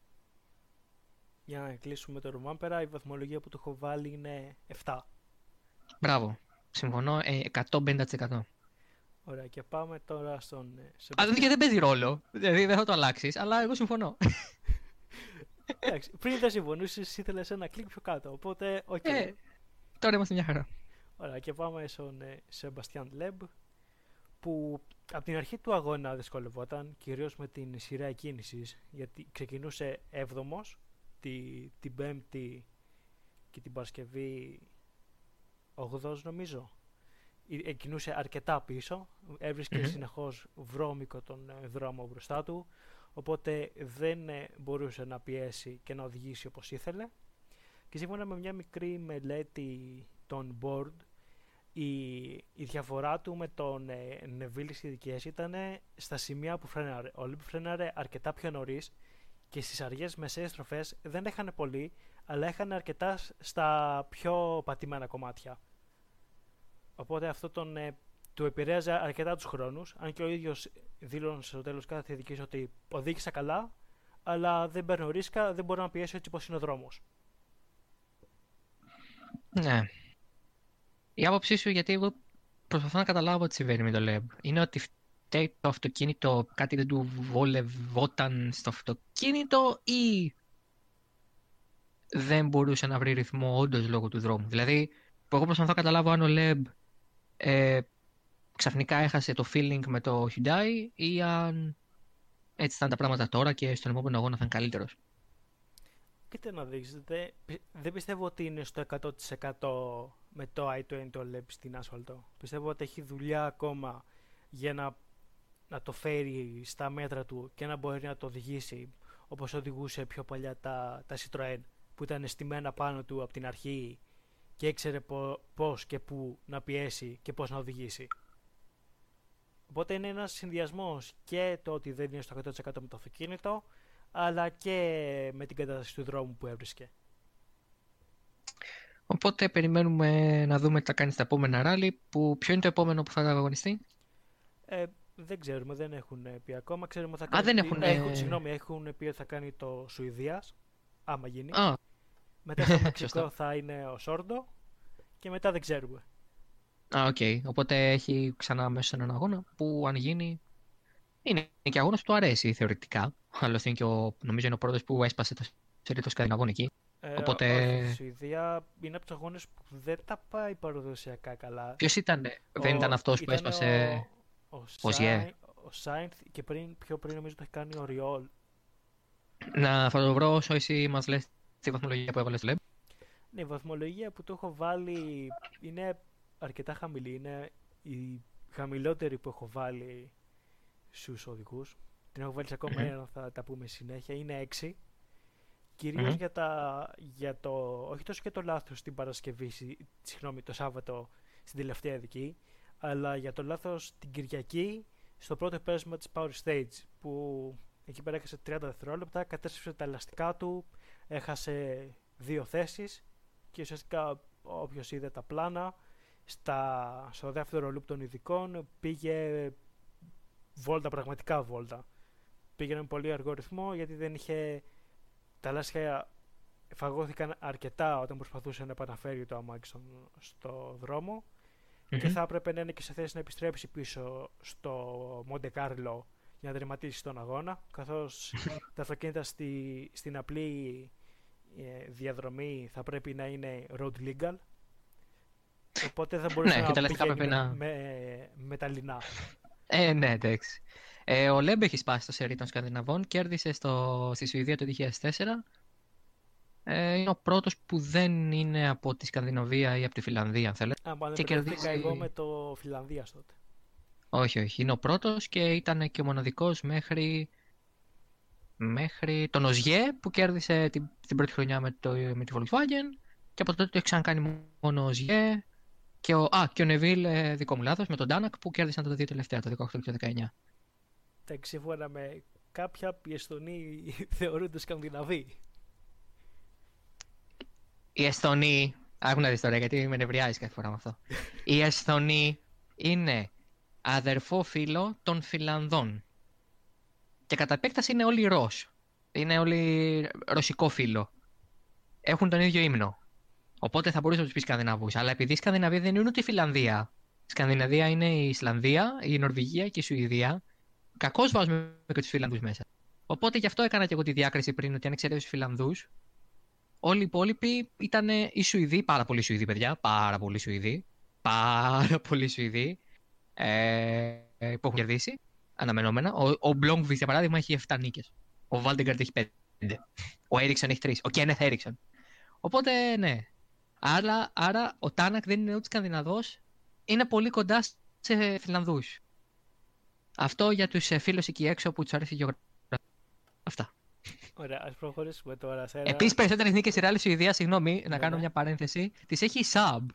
[SPEAKER 2] Για να κλείσουμε το Ροβάμπερα, η βαθμολογία που του έχω βάλει είναι επτά.
[SPEAKER 3] Μπράβο. Συμφωνώ ε, εκατόν πενήντα τοις εκατό.
[SPEAKER 2] Ωραία, και πάμε τώρα στον
[SPEAKER 3] Αλλά και δεν παίζει ρόλο. Δηλαδή δεν θα το αλλάξεις, αλλά εγώ συμφωνώ.
[SPEAKER 2] Εντάξει, πριν δεν συμφωνούσες, ήθελες ένα κλικ πιο κάτω, οπότε οκ. Okay.
[SPEAKER 3] Ε, τώρα είμαστε μια χαρά.
[SPEAKER 2] Ωραία, και πάμε στον Σεμπαστιάν Λεμπ, που από την αρχή του αγώνα δυσκολευόταν, κυρίως με την σειρά εκκίνησης, γιατί ξεκινούσε έβδομος τη, την Πέμπτη και την Παρασκευή όγδοος νομίζω. Εκκινούσε αρκετά πίσω, έβρισκε mm-hmm. συνεχώς βρώμικο τον δρόμο μπροστά του, οπότε δεν μπορούσε να πιέσει και να οδηγήσει όπως ήθελε. Και σύμφωνα με μια μικρή μελέτη των board, η, η διαφορά του με τον Νεβίλ στις ειδικές ήταν στα σημεία που φρέναρε. Ο Λεμπ φρέναρε αρκετά πιο νωρίς και στις αργές μεσαίες στροφές δεν έχανε πολύ, αλλά έχανε αρκετά στα πιο πατημένα κομμάτια. Οπότε αυτό τον, ε, του επηρέαζε αρκετά τους χρόνους, αν και ο ίδιος δήλωνε στο τέλος κάθε ειδικής ότι οδήγησα καλά, αλλά δεν παίρνω ρίσκα, δεν μπορώ να πιέσω έτσι πως είναι ο δρόμος.
[SPEAKER 3] Ναι. Η άποψή σου, γιατί εγώ προσπαθώ να καταλάβω τι συμβαίνει με το Λεμπ, είναι ότι φταίει το αυτοκίνητο, κάτι δεν του βολευόταν στο αυτοκίνητο ή δεν μπορούσε να βρει ρυθμό όντως λόγω του δρόμου. Δηλαδή, εγώ προσπαθώ να καταλάβω αν ο Λεμπ ε, ξαφνικά έχασε το feeling με το Hyundai ή αν έτσι ήταν τα πράγματα τώρα και στον επόμενο αγώνα θα είναι καλύτερος.
[SPEAKER 2] Κοίτα να δεις, δεν δε πιστεύω ότι είναι στο εκατό τοις εκατό με το άι είκοσι το Λεμπ στην άσφαλτο. Πιστεύω ότι έχει δουλειά ακόμα για να, να το φέρει στα μέτρα του και να μπορεί να το οδηγήσει όπως οδηγούσε πιο παλιά τα, τα Citroën, που ήταν στημένα πάνω του από την αρχή και ήξερε πώς και πού να πιέσει και πώς να οδηγήσει. Οπότε είναι ένας συνδυασμός και το ότι δεν είναι στο εκατό τοις εκατό με το αυτοκίνητο, αλλά και με την κατάσταση του δρόμου που έβρισκε.
[SPEAKER 3] Οπότε περιμένουμε να δούμε τι θα κάνει στα επόμενα ράλι. Που... Ποιο είναι το επόμενο που θα αγωνιστεί?
[SPEAKER 2] Ε, δεν ξέρουμε, δεν έχουν πει ακόμα. Ξέρουμε θα
[SPEAKER 3] Α,
[SPEAKER 2] κάνει...
[SPEAKER 3] δεν έχουν...
[SPEAKER 2] έχουν... Συγγνώμη, έχουν πει ότι θα κάνει το Σουηδίας, άμα γίνει.
[SPEAKER 3] Α.
[SPEAKER 2] Μετά στο Μεξικό θα είναι ο Σόρντο και μετά δεν ξέρουμε.
[SPEAKER 3] Α, οκ. Okay. Οπότε έχει ξανά μέσα σε έναν αγώνα που αν γίνει. Είναι και αγώνα που του αρέσει θεωρητικά. Άλλωστε είναι και ο, νομίζω είναι ο πρώτος που έσπασε το σερί των Σκανδιναβών εκεί.
[SPEAKER 2] Ε,
[SPEAKER 3] Οπότε...
[SPEAKER 2] Όχι, η Σουηδία είναι από τους αγώνες που δεν τα πάει παραδοσιακά καλά.
[SPEAKER 3] Ποιος ήταν, ο... δεν ήταν αυτός που έσπασε
[SPEAKER 2] ο, ο,
[SPEAKER 3] ο Ζιέ.
[SPEAKER 2] Ο Σάινθ και πριν, πιο πριν νομίζω το έχει κάνει ο Ριόλ.
[SPEAKER 3] Να θα το βρω όσο εσύ μας λες τη βαθμολογία που έβαλες, Λεμπ.
[SPEAKER 2] Ναι, η βαθμολογία που το έχω βάλει είναι αρκετά χαμηλή. Είναι η χαμηλότερη που έχω βάλει στους οδηγούς. Την έχω βάλει σε ακόμα
[SPEAKER 3] Mm-hmm.
[SPEAKER 2] ένα, θα τα πούμε συνέχεια. Είναι έξι. Κυρίως
[SPEAKER 3] Mm-hmm.
[SPEAKER 2] για, τα, για το, όχι τόσο για το λάθος στην Παρασκευή, συγγνώμη, το Σάββατο στην τελευταία δική, αλλά για το λάθος την Κυριακή στο πρώτο πέρασμα της Power Stage, που εκεί πέρα έχασε τριάντα δευτερόλεπτα, κατέστρεψε τα ελαστικά του, έχασε δύο θέσεις και ουσιαστικά όποιος είδε τα πλάνα, στα, στο δεύτερο loop των ειδικών πήγε βόλτα, πραγματικά βόλτα. Πήγαινε με πολύ αργό ρυθμό γιατί δεν είχε... Τα λάστιχα φαγώθηκαν αρκετά όταν προσπαθούσε να επαναφέρει το αμάξι στον, στο δρόμο mm-hmm. και θα έπρεπε να είναι και σε θέση να επιστρέψει πίσω στο Μοντε Κάρλο για να τερματίσει τον αγώνα, καθώς τα αυτοκίνητα στη, στην απλή ε, διαδρομή θα πρέπει να είναι road legal, οπότε δεν μπορούσε
[SPEAKER 3] ναι,
[SPEAKER 2] να πηγαίνει με,
[SPEAKER 3] να...
[SPEAKER 2] με, με τα λινά.
[SPEAKER 3] Ε, ναι, εντάξει. Ε, ο Λέμπ έχει σπάσει το σερί των Σκανδιναβών, κέρδισε στο, στη Σουηδία το δύο χιλιάδες τέσσερα. Ε, είναι ο πρώτος που δεν είναι από τη Σκανδιναβία ή από τη Φιλανδία, αν θέλετε.
[SPEAKER 2] Α, μα
[SPEAKER 3] και
[SPEAKER 2] δεν
[SPEAKER 3] κερδίζει...
[SPEAKER 2] εγώ με το Φιλανδίας τότε.
[SPEAKER 3] Όχι, όχι. Είναι ο πρώτος και ήταν και ο μοναδικός μέχρι, μέχρι τον Οζιέ που κέρδισε την, την πρώτη χρονιά με, το, με τη Volkswagen και από τότε το έχει ξανακάνει μόνο ο Οζιέ και ο, α, και ο Νεβίλ, ε, δικό μου λάθος, με τον Ντάνακ που κέρδισαν τα δύο τελευταία, το δεκαοκτώ και το δεκαεννιά.
[SPEAKER 2] Εντάξει, σύμφωνα με κάποια, οι Εσθονοί θεωρούνται Σκανδιναβοί.
[SPEAKER 3] Οι Εσθονοί, άκου να δεις τώρα γιατί με νευριάζεις κάθε φορά με αυτό. Οι Εσθονοί είναι αδερφό φίλο των Φιλανδών. Και κατά επέκταση είναι όλοι Ρώσ. Είναι όλοι ρωσικό φίλο. Έχουν τον ίδιο ύμνο. Οπότε θα μπορούσε να τους πει Σκανδιναβούς. Αλλά επειδή η Σκανδιναβία δεν είναι ούτε η Φιλανδία. Η Σκανδιναβία είναι η Ισλανδία, η Νορβηγία και η Σουηδία. Κακώς βάζουμε και τους Φιλανδούς μέσα. Οπότε γι' αυτό έκανα και εγώ τη διάκριση πριν ότι αν εξαιρέσει τους Φιλανδούς, όλοι οι υπόλοιποι ήταν οι Σουηδοί, πάρα πολλοί Σουηδοί, παιδιά. Πάρα πολλοί Σουηδοί. Πάρα πολλοί Σουηδοί. Ε, που έχουν κερδίσει. Αναμενόμενα. Ο, ο Blomqvist, για παράδειγμα, έχει επτά νίκες. Ο Βάλτεγκαρντ έχει πέντε. Ο Έριξον έχει τρία. Ο Κένεθ Έριξον. Οπότε, ναι. Άρα, άρα ο Τάνακ δεν είναι ούτε Σκανδιναβός. Είναι πολύ κοντά σε Φιλανδούς. Αυτό για τους φίλους εκεί έξω που τους αρέσει η γεωγραφία. Αυτά.
[SPEAKER 2] Ωραία, ας προχωρήσουμε τώρα σε ένα...
[SPEAKER 3] Επίσης, περισσότερες νίκες η Ρεάλ Σουηδία, συγγνώμη,
[SPEAKER 2] ναι,
[SPEAKER 3] να κάνω
[SPEAKER 2] ναι. μια
[SPEAKER 3] παρένθεση, τις έχει η Saab.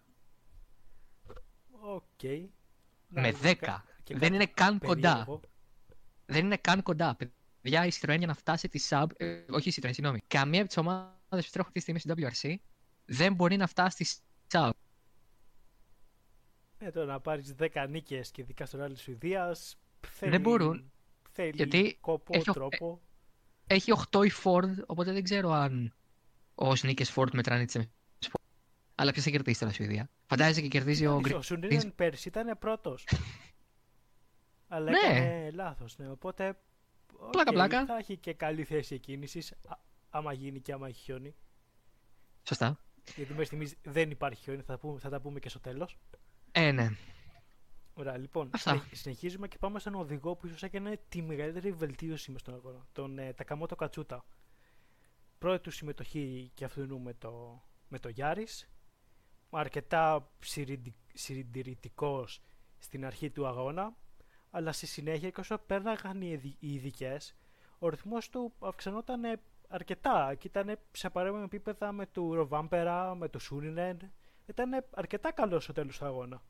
[SPEAKER 2] Οκ. Okay.
[SPEAKER 3] Με δέκα. Δεν είναι καν
[SPEAKER 2] περίεργο.
[SPEAKER 3] κοντά. Δεν είναι καν κοντά. Παιδιά, η Citroën για να φτάσει τη Saab, ε, όχι η Citroën, συγγνώμη. Καμία από τις ομάδες που τρέχουν αυτή τη στιγμή στο ντάμπλιου αρ σι δεν μπορεί να φτάσει στη Saab.
[SPEAKER 2] Ε, τώρα να πάρεις δέκα νίκες και ειδικά στο Ρεάλ Σουηδίας θέλει...
[SPEAKER 3] Δεν μπορούν.
[SPEAKER 2] Θέλει
[SPEAKER 3] Γιατί
[SPEAKER 2] κόπο,
[SPEAKER 3] έχει,
[SPEAKER 2] τρόπο.
[SPEAKER 3] Έχει οκτώ η Ford, οπότε δεν ξέρω αν όσοι νίκες Ford μετράνε τις Sport. Αλλά ποιος θα κερδίσει τώρα Σουηδία. Φαντάζεσαι και κερδίζει ο Γκρι.
[SPEAKER 2] Ο Σουνίνεν πέρσι ήταν πρώτος. Αλλά
[SPEAKER 3] ναι.
[SPEAKER 2] έκανε λάθος. Ναι. Οπότε
[SPEAKER 3] πλάκα,
[SPEAKER 2] okay,
[SPEAKER 3] πλάκα.
[SPEAKER 2] θα έχει και καλή θέση εκκίνησης άμα γίνει και άμα έχει χιόνι.
[SPEAKER 3] Σωστά.
[SPEAKER 2] Γιατί μέχρι στιγμής δεν υπάρχει χιόνι, θα, πούμε, θα τα πούμε και στο τέλος.
[SPEAKER 3] Ε, ναι.
[SPEAKER 2] Ωραία, λοιπόν,
[SPEAKER 3] Αυτά.
[SPEAKER 2] συνεχίζουμε και πάμε στον οδηγό που ίσως έκανε τη μεγαλύτερη βελτίωση μες στον αγώνα. Τον ε, Τακαμότο Κατσούτα. Πρώτη του συμμετοχή και αυτού με το, με το Γιάρης. Αρκετά συντηρητικός στην αρχή του αγώνα, αλλά στη συνέχεια και όσο πέρναγαν οι ειδικές, ο ρυθμός του αυξανόταν αρκετά και ήταν σε παρόμοια επίπεδα με του Ροβάμπερα, με του Σούνινεν. Ήταν αρκετά καλό στο τέλος του αγώνα.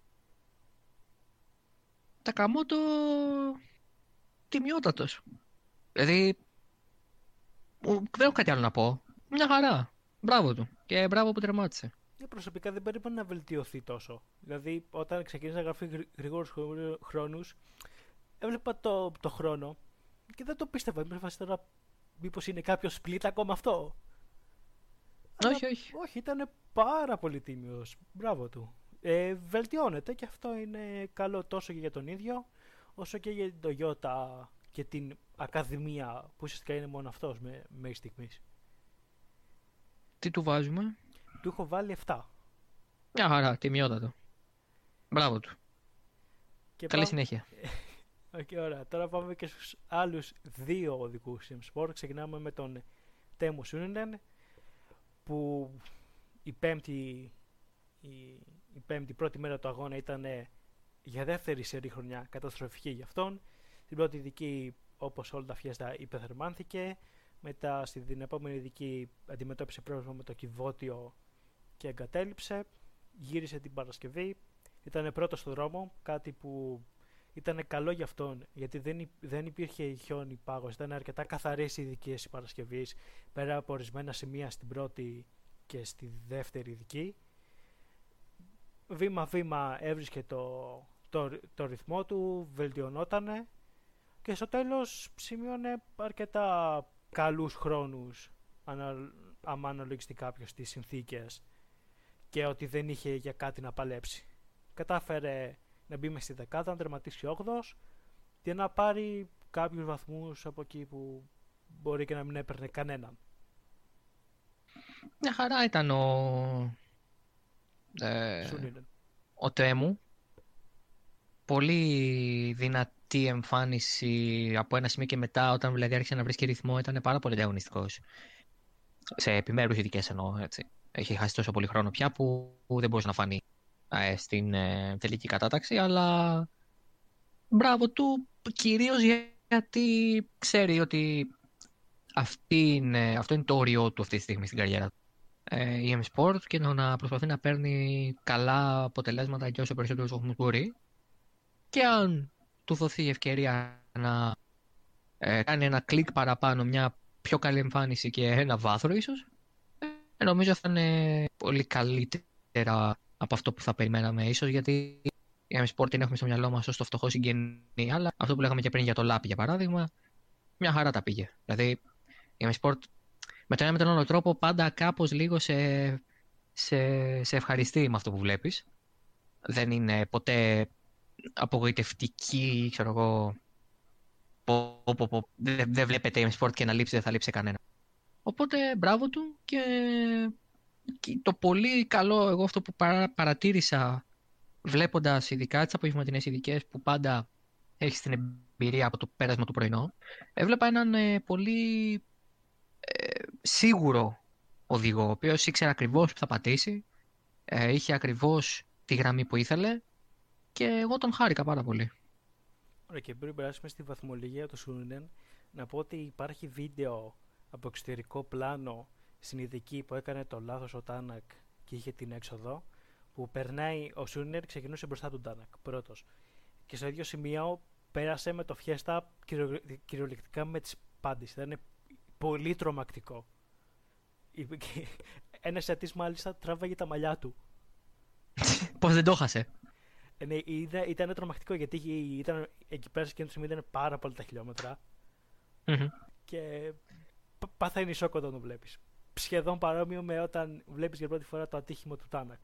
[SPEAKER 3] Τακαμότο τιμιότατος. Δηλαδή, δεν έχω κάτι άλλο να πω. Μια χαρά. Μπράβο του. Και μπράβο που τερμάτισε.
[SPEAKER 2] Προσωπικά δεν περίμενα να βελτιωθεί τόσο. Δηλαδή, όταν ξεκίνησα να γράφει γρήγορους χρόνους, έβλεπα το, το χρόνο και δεν το πίστευα. Είμαι φάση τώρα, μήπως είναι κάποιο split ακόμα αυτό.
[SPEAKER 3] Όχι, όχι.
[SPEAKER 2] Όχι, ήταν πάρα πολύ τίμιος. Μπράβο του. ε, βελτιώνεται και αυτό είναι καλό τόσο και για τον ίδιο όσο και για την Toyota και την Ακαδημία που ουσιαστικά είναι μόνο αυτός με, μέχρι στιγμής.
[SPEAKER 3] Τι του βάζουμε?
[SPEAKER 2] Του έχω βάλει επτά.
[SPEAKER 3] Μια χαρά, τιμιότατο. Μπράβο του.
[SPEAKER 2] Και
[SPEAKER 3] Καλή
[SPEAKER 2] πάμε...
[SPEAKER 3] συνέχεια.
[SPEAKER 2] Okay, ωραία. Τώρα πάμε και στους άλλους δύο οδικούς Sim Sport. Ξεκινάμε με τον Teemu Sunninen, που η πέμπτη, η, η πέμπτη πρώτη μέρα του αγώνα ήταν για δεύτερη σερί χρονιά καταστροφική για αυτόν. Στην πρώτη δική, όπως όλα τα φιέστα, υπεθερμάνθηκε. Μετά στην επόμενη δική αντιμετώπισε πρόβλημα με το κυβότιο και εγκατέλειψε. Γύρισε την Παρασκευή. Ήταν πρώτος στο δρόμο, κάτι που ήταν καλό για αυτόν, γιατί δεν, δεν υπήρχε χιόνι πάγος. Ήταν αρκετά καθαρές οι ειδικές η Παρασκευή, πέρα από ορισμένα σημεία στην πρώτη και στη δεύτερη ειδική. Βήμα-βήμα έβρισκε το, το, το ρυθμό του, βελτιωνότανε και στο τέλος σημείωνε αρκετά καλούς χρόνους, ανα, άμα αναλογιστεί κάποιος τις συνθήκες και ότι δεν είχε για κάτι να παλέψει. Κατάφερε να μπει μες στη δεκάδα, να τερματίσει όγδοος και να πάρει κάποιους βαθμούς από εκεί που μπορεί και να μην έπαιρνε κανέναν.
[SPEAKER 3] Μια χαρά ήταν ο... Ε, ο Teemu. Πολύ δυνατή εμφάνιση από ένα σημείο και μετά, όταν δηλαδή άρχισε να βρίσκει ρυθμό, ήταν πάρα πολύ ανταγωνιστικός. Σε επιμέρους ειδικές εννοώ, έτσι. Έχει χάσει τόσο πολύ χρόνο πια που, που δεν μπορούσε να φανεί ε, στην ε, τελική κατάταξη, αλλά μπράβο του, κυρίως γιατί ξέρει ότι αυτή είναι, αυτό είναι το όριό του αυτή τη στιγμή στην καριέρα του. Ε, η M-Sport και να προσπαθεί να παίρνει καλά αποτελέσματα και όσο περισσότερους βαθμούς μπορεί, και αν του δοθεί η ευκαιρία να ε, κάνει ένα κλικ παραπάνω, μια πιο καλή εμφάνιση και ένα βάθρο ίσως, ε, νομίζω θα είναι πολύ καλύτερα από αυτό που θα περιμέναμε ίσως, γιατί η M-Sport την έχουμε στο μυαλό μας ως το φτωχό συγγενή, αλλά αυτό που λέγαμε και πριν για το Λάπη για παράδειγμα, μια χαρά τα πήγε. Δηλαδή η M-Sport με τον ένα με τον άλλο τρόπο πάντα κάπως λίγο σε, σε, σε ευχαριστεί με αυτό που βλέπεις. Δεν είναι ποτέ απογοητευτική, ξέρω εγώ, πω, πω, πω, δεν δε βλέπετε η M-Sport και να λείψει, δεν θα λείψει κανένα. Οπότε μπράβο του, και, και το πολύ καλό, εγώ αυτό που παρα, παρατήρησα βλέποντας ειδικά τις απογευματινές ειδικές που πάντα έχεις την εμπειρία από το πέρασμα του πρωινό, έβλεπα έναν ε, πολύ ε, σίγουρο οδηγό, ο οποίος ήξερε ακριβώς που θα πατήσει, ε, είχε ακριβώς τη γραμμή που ήθελε, και εγώ τον χάρηκα πάρα πολύ.
[SPEAKER 2] Ωραία, και πριν περάσουμε στη βαθμολογία του Sunninen, να πω ότι υπάρχει βίντεο από εξωτερικό πλάνο στην ειδική που έκανε το λάθος ο Τάνακ και είχε την έξοδο, που περνάει ο Sunninen, ξεκινούσε μπροστά του Τάνακ πρώτος, και στο ίδιο σημείο πέρασε με το Fiesta κυριο, κυριολεκτικά με τις πάντες. Ήταν πολύ τρομακτικό. Ένας ατής μάλιστα τράβαγε τα μαλλιά του.
[SPEAKER 3] Πώς δεν το χάσε?
[SPEAKER 2] Ε, ναι, ήταν, ήταν τρομακτικό, γιατί ήταν, εκεί πέρα και το ήταν πάρα πολλά τα χιλιόμετρα
[SPEAKER 3] mm-hmm.
[SPEAKER 2] και παθαίνει σοκ όταν το βλέπεις. Σχεδόν παρόμοιο με όταν βλέπεις για πρώτη φορά το ατύχημα του Τάνακ.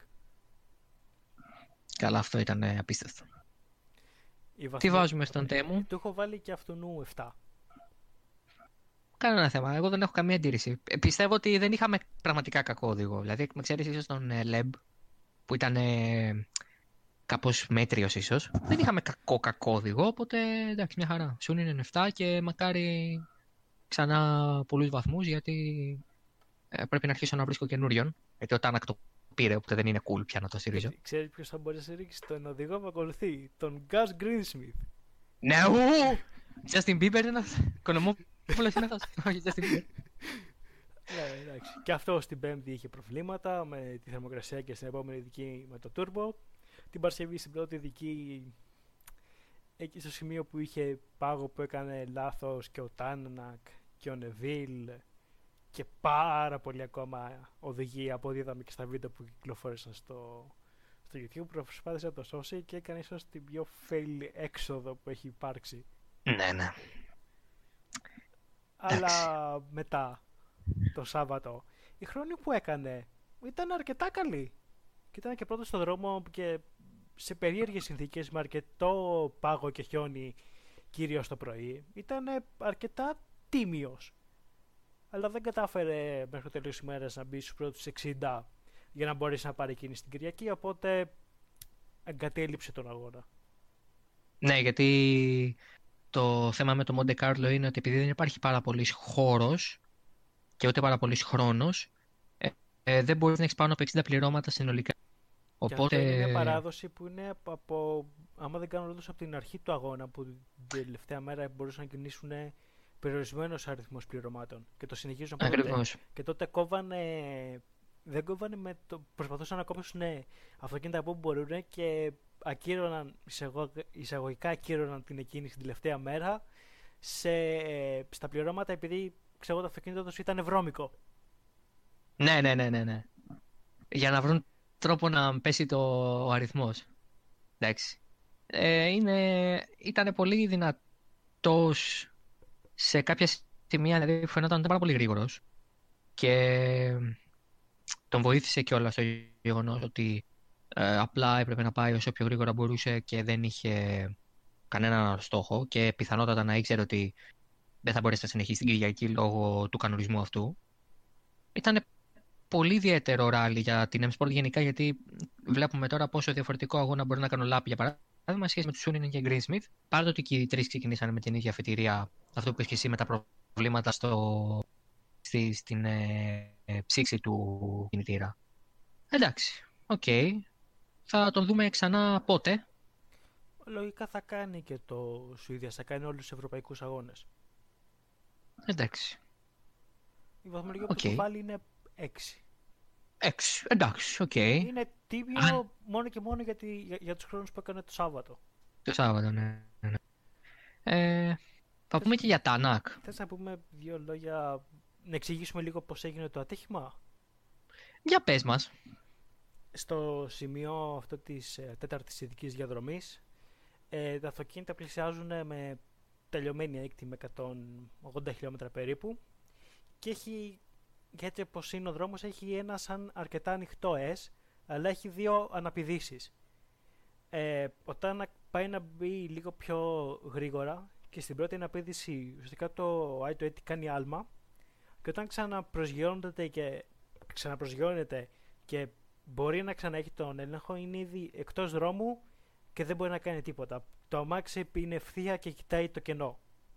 [SPEAKER 3] Καλά, αυτό ήταν απίστευτο.
[SPEAKER 2] βαθμό...
[SPEAKER 3] Τι βάζουμε στον Teemu?
[SPEAKER 2] Του έχω βάλει και αυτού επτά.
[SPEAKER 3] Κανένα θέμα. Εγώ δεν έχω καμία αντίρρηση. Ε, πιστεύω ότι δεν είχαμε πραγματικά κακό οδηγό. Δηλαδή, με ξέρεις ίσως τον ε, Leb, που ήταν ε, κάπως μέτριος ίσως. Δεν είχαμε κακό κακό οδηγό, οπότε εντάξει, μια χαρά. Σουν είναι επτά και μακάρι ξανά πολλούς βαθμούς, γιατί ε, πρέπει να αρχίσω να βρίσκω καινούριον. Γιατί ο Τάνακ το πήρε, οπότε δεν είναι cool πια να το στηρίζω.
[SPEAKER 2] Ξέρεις ποιος θα μπορεί να στηρίξει τον οδηγό που ακολουθεί? Τον Gus Greensmith.
[SPEAKER 3] Ναι, ου! Justin Bieber είναι ένας οικονομόπουλος, είναι αυτός. Όχι, Justin Bieber.
[SPEAKER 2] Ναι, εντάξει. Και αυτό στην Πέμπτη είχε προβλήματα με τη θερμοκρασία και στην επόμενη ειδική με το Turbo. Την Παρασκευή στην πρώτη ειδική, εκεί στο σημείο που είχε πάγο που έκανε λάθος και ο Τάνακ και ο Νεβίλ και πάρα πολλοί ακόμα οδηγοί, από ό,τι είδαμε και στα βίντεο που κυκλοφόρησαν στο, στο YouTube, προσπάθησε να το σώσει και έκανε ίσως την πιο fail έξοδο που έχει υπάρξει.
[SPEAKER 3] Ναι, ναι.
[SPEAKER 2] Αλλά μετά το Σάββατο η χρόνη που έκανε ήταν αρκετά καλή. Και ήταν και πρώτος στον δρόμο και σε περίεργες συνθήκες με αρκετό πάγο και χιόνι, κυρίως το πρωί. Ήταν αρκετά τίμιος. Αλλά δεν κατάφερε μέχρι το τέλος της ημέρας να μπει στους πρώτους εξήντα για να μπορέσει να πάρει κίνηση την Κυριακή, οπότε εγκατέλειψε τον αγώνα.
[SPEAKER 3] Ναι, γιατί το θέμα με το Monte Carlo είναι ότι επειδή δεν υπάρχει πάρα πολύς χώρος και ούτε πάρα πολύς χρόνος, ε, ε, δεν μπορείς να έχεις πάνω από εξήντα πληρώματα συνολικά.
[SPEAKER 2] Οπότε... Και αυτό είναι μια παράδοση που είναι από, από άμα δεν κάνω λάθος, από την αρχή του αγώνα, που την τελευταία μέρα μπορούσαν να κινήσουν περιορισμένος αριθμός πληρωμάτων και το συνεχίζουν από τότε. Και τότε κόβανε, δεν κόβανε με το, προσπαθούσαν να κόψουν αυτοκίνητα που μπορούν και ακύρωναν, εισαγωγικά ακύρωναν την εκκίνηση την τελευταία μέρα σε, στα πληρώματα, επειδή ξέρω το αυτοκίνητο τους ήταν βρώμικο.
[SPEAKER 3] Ναι, ναι, ναι, ναι, ναι. Για να βρουν τρόπο να πέσει το ο αριθμός. Εντάξει. Ε, είναι, ήταν πολύ δυνατός σε κάποια σημεία, δηλαδή φαινόταν πάρα πολύ γρήγορος και τον βοήθησε κιόλας το γεγονός ότι ε, απλά έπρεπε να πάει όσο πιο γρήγορα μπορούσε και δεν είχε κανέναν άλλο στόχο και πιθανότατα να ήξερε ότι δεν θα μπορέσει να συνεχίσει την Κυριακή λόγω του κανονισμού αυτού. Ήταν πολύ ιδιαίτερο ράλι για την M-Sport γενικά, γιατί βλέπουμε τώρα πόσο διαφορετικό αγώνα μπορεί να κάνουν λάπη, για παράδειγμα, σχέση με του Σούνιν και Greensmith. Παρά το ότι και οι τρεις ξεκινήσαν με την ίδια αφετηρία, αυτό που είπες και εσύ με τα προβλήματα στο, στη, στην ε, ε, ψήξη του κινητήρα. Εντάξει, οκ. Okay. Θα τον δούμε ξανά πότε.
[SPEAKER 2] Λογικά θα κάνει και το Σουηδίας, θα κάνει όλους τους ευρωπαϊκούς αγώνες.
[SPEAKER 3] Εντάξει.
[SPEAKER 2] Η βαθμολογία okay. που του βάλει είναι έξι.
[SPEAKER 3] έξι, εντάξει, οκ. Okay.
[SPEAKER 2] Είναι τίμιο Α... μόνο και μόνο για, τη, για, για τους χρόνους που έκανε το Σάββατο.
[SPEAKER 3] Το Σάββατο, ναι. ναι. Ε, θα θες, πούμε και για Τάνακ.
[SPEAKER 2] Θες να πούμε δύο λόγια, να εξηγήσουμε λίγο πώς έγινε το ατύχημα?
[SPEAKER 3] Για πες μας.
[SPEAKER 2] Στο σημείο αυτό της ε, τέταρτης ειδικής διαδρομής, ε, τα αυτοκίνητα πλησιάζουν με τελειωμένη έκτη με εκατόν ογδόντα χιλιόμετρα περίπου και έχει, γιατί όπως είναι ο δρόμος, έχει ένα σαν αρκετά ανοιχτό S, αλλά έχει δύο αναπηδήσεις. Ε, όταν πάει να μπει λίγο πιο γρήγορα και στην πρώτη αναπήδηση ουσιαστικά το άι τwenty κάνει άλμα, και όταν ξαναπροσγειώνεται και ξαναπροσγειώνεται και μπορεί να ξαναέχει τον έλεγχο, είναι ήδη εκτός δρόμου και δεν μπορεί να κάνει τίποτα. Το αμάξι είναι ευθεία και κοιτάει το κενό.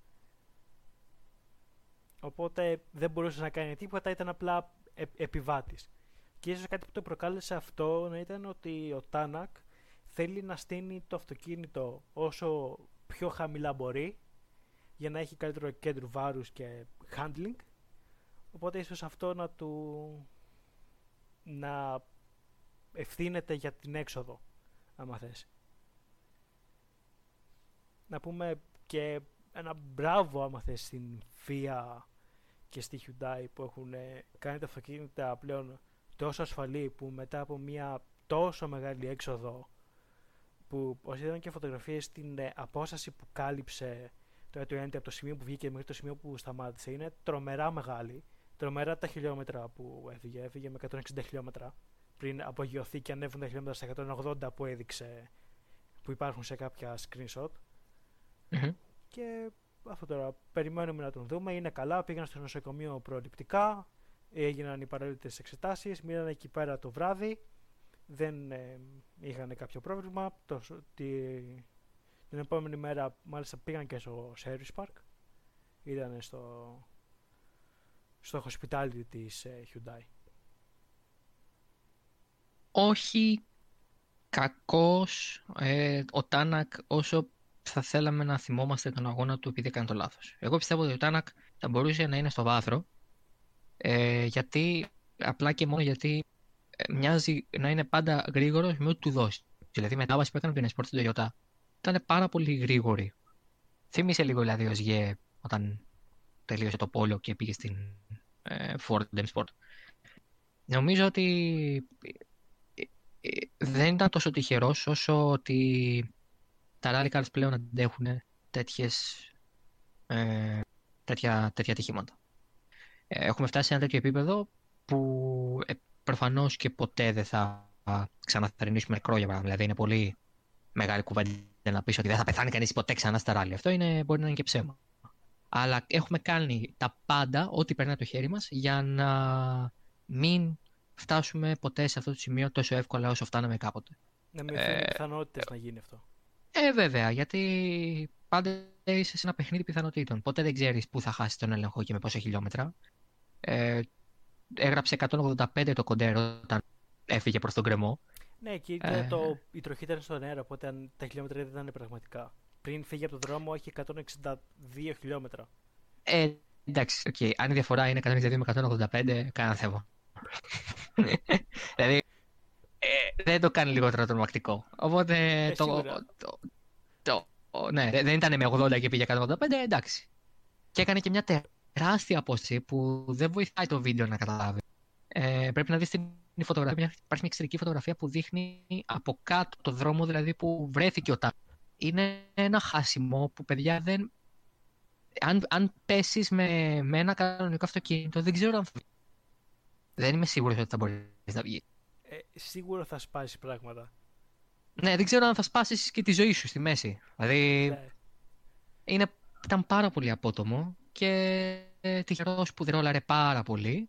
[SPEAKER 2] Οπότε δεν μπορούσε να κάνει τίποτα, ήταν απλά ε, επιβάτης. Και ίσως κάτι που το προκάλεσε αυτό να ήταν ότι ο Τάνακ θέλει να στείνει το αυτοκίνητο όσο πιο χαμηλά μπορεί για να έχει καλύτερο κέντρο βάρους και handling. Οπότε ίσως αυτό να του να ευθύνεται για την έξοδο, άμα θες. Να πούμε και ένα μπράβο, άμα θες, στην Φία και στη Hyundai που έχουν κάνει τα αυτοκίνητα πλέον τόσο ασφαλή, που μετά από μια τόσο μεγάλη έξοδο, που όσοι είδαν και φωτογραφίες, στην απόσταση που κάλυψε το άι τwenty από το σημείο που βγήκε μέχρι το σημείο που σταμάτησε, είναι τρομερά μεγάλη. Τρομερά τα χιλιόμετρα που έφυγε, έφυγε με εκατόν εξήντα χιλιόμετρα πριν απογειωθεί και ανέβουν τα χιλιόμετρα στα εκατόν ογδόντα που έδειξε, που υπάρχουν σε κάποια screenshot.
[SPEAKER 3] Mm-hmm.
[SPEAKER 2] Και αυτό τώρα περιμένουμε να τον δούμε. Είναι καλά, πήγαν στο νοσοκομείο προληπτικά, έγιναν οι παράλληλες εξετάσεις, μείναν εκεί πέρα το βράδυ, δεν ε, είχαν κάποιο πρόβλημα. Το, τη, την επόμενη μέρα μάλιστα πήγαν και στο Service Park, ήταν στο στο hospitality της ε, Hyundai.
[SPEAKER 3] Όχι κακός ε, ο Τάνακ όσο θα θέλαμε να θυμόμαστε τον αγώνα του επειδή έκανε το λάθος. Εγώ πιστεύω ότι ο Τάνακ θα μπορούσε να είναι στο βάθρο, ε, γιατί, απλά και μόνο γιατί ε, μοιάζει να είναι πάντα γρήγορος με ό,τι του δώσει. Δηλαδή η μετάβαση που έκανε από την Esport στην Toyota ήταν πάρα πολύ γρήγορη. Θύμισε λίγο δηλαδή ο Σγέ όταν τελείωσε το πόλο και πήγε στην ε, Ford M-Sport. Νομίζω ότι δεν ήταν τόσο τυχερός όσο ότι τα rally cars πλέον αντέχουν τέτοιες, ε, τέτοια, τέτοια ατυχήματα. Ε, έχουμε φτάσει σε ένα τέτοιο επίπεδο που ε, προφανώς και ποτέ δεν θα ξαναθαρρυνήσουμε νεκρό για παράδειγμα. Δηλαδή είναι πολύ μεγάλη κουβέντα να πεις ότι δεν θα πεθάνει κανείς ποτέ ξανά στα ράλι. Αυτό είναι, μπορεί να είναι και ψέμα. Αλλά έχουμε κάνει τα πάντα, ό,τι περνάει το χέρι μας, για να μην φτάσουμε ποτέ σε αυτό το σημείο τόσο εύκολα όσο φτάναμε κάποτε.
[SPEAKER 2] Να μην φύγουν ε, πιθανότητες να γίνει αυτό.
[SPEAKER 3] Ε, βέβαια, γιατί πάντα είσαι σε ένα παιχνίδι πιθανότητων. Ποτέ δεν ξέρεις πού θα χάσεις τον έλεγχο και με πόσα χιλιόμετρα. Ε, έγραψε εκατόν ογδόντα πέντε το κοντέρο όταν έφυγε προς τον κρεμό.
[SPEAKER 2] Ναι, και ε... το, η τροχή ήταν στον αέρα, οπότε αν τα χιλιόμετρα δεν ήταν πραγματικά. Πριν φύγει από τον δρόμο, έχει εκατόν εξήντα δύο χιλιόμετρα.
[SPEAKER 3] Ε, εντάξει, okay. Αν η διαφορά είναι εκατόν εξήντα δύο με εκατόν ογδόντα πέντε, κανένα θέμα. Δηλαδή, ε, δεν το κάνει λιγότερο τρομακτικό. Οπότε, ε, το, το, το, το, ναι, δεν ήταν με ογδόντα και πήγε εκατόν ογδόντα πέντε, εντάξει. Και έκανε και μια τεράστια απόσταση που δεν βοηθάει το βίντεο να καταλάβει. Ε, πρέπει να δεις την φωτογραφία. Υπάρχει μια εξαιρετική φωτογραφία που δείχνει από κάτω το δρόμο, δηλαδή που βρέθηκε ο τάγκ. Είναι ένα χάσιμο που, παιδιά, δεν... Αν, αν πέσεις με, με ένα κανονικό αυτοκίνητο, δεν ξέρω αν θα βγει. Δεν είμαι σίγουρος ότι θα μπορείς να βγει.
[SPEAKER 2] Ε, σίγουρα θα σπάσει πράγματα.
[SPEAKER 3] Ναι, δεν ξέρω αν θα σπάσεις και τη ζωή σου στη μέση. Δηλαδή, ναι. είναι, ήταν πάρα πολύ απότομο και ε, τυχερός που δεν ρόλαρε πάρα πολύ.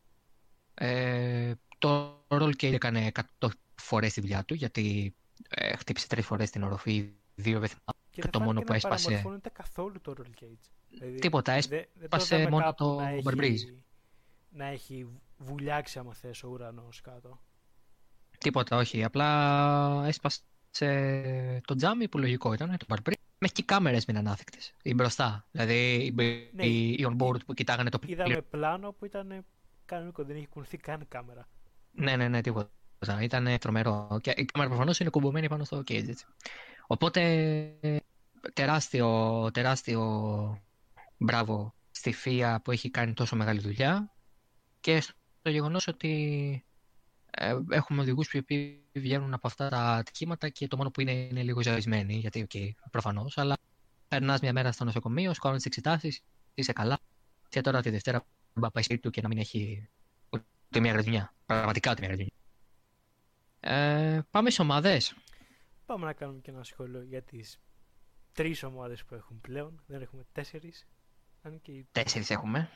[SPEAKER 3] Ε, το roll cage έκανε εκατό φορές τη δουλειά του, γιατί ε, χτύπησε τρεις φορές την οροφή, δύο βεθμά.
[SPEAKER 2] Και, και το μόνο που έσπασε. Δεν παραμορφώνεται καθόλου το roll cage. Δηλαδή,
[SPEAKER 3] τίποτα, έσπασε δε, μόνο το Barbreeze.
[SPEAKER 2] Να έχει βουλιάξει, άμα θες, ο ουρανός κάτω.
[SPEAKER 3] Τίποτα, όχι. Απλά έσπασε το τζάμι που λογικό ήταν, το Barbreeze. Μέχρι και οι κάμερες μείναν άθικτες. Ή μπροστά. Δηλαδή ναι, οι, οι on-board που κοιτάγανε το πλήρω.
[SPEAKER 2] Είδαμε πλάνο που ήταν κανονικό, δεν είχε κουνηθεί καν κάμερα.
[SPEAKER 3] Ναι, ναι, ναι, τίποτα. Ήταν τρομερό. Και η κάμερα προφανώς είναι κουμπωμένη πάνω στο cage. Έτσι. Οπότε τεράστιο, τεράστιο μπράβο στη Φία που έχει κάνει τόσο μεγάλη δουλειά και στο γεγονός ότι ε, έχουμε οδηγούς που βγαίνουν από αυτά τα ατυχήματα και το μόνο που είναι είναι λίγο ζαρισμένοι, γιατί okay, προφανώς, αλλά περνάς μια μέρα στο νοσοκομείο, σκόνες τις εξετάσεις, είσαι καλά και τώρα τη Δευτέρα μπα πάει σπίτι του και να μην έχει ούτε μια γραδινιά. Πραγματικά ούτε μια γραδινιά. Ε, πάμε στις ομάδες.
[SPEAKER 2] Πάμε να κάνουμε και ένα σχόλιο για τις τρεις ομάδες που έχουν πλέον. Δεν έχουμε τέσσερις. Αν και...
[SPEAKER 3] Τέσσερις έχουμε.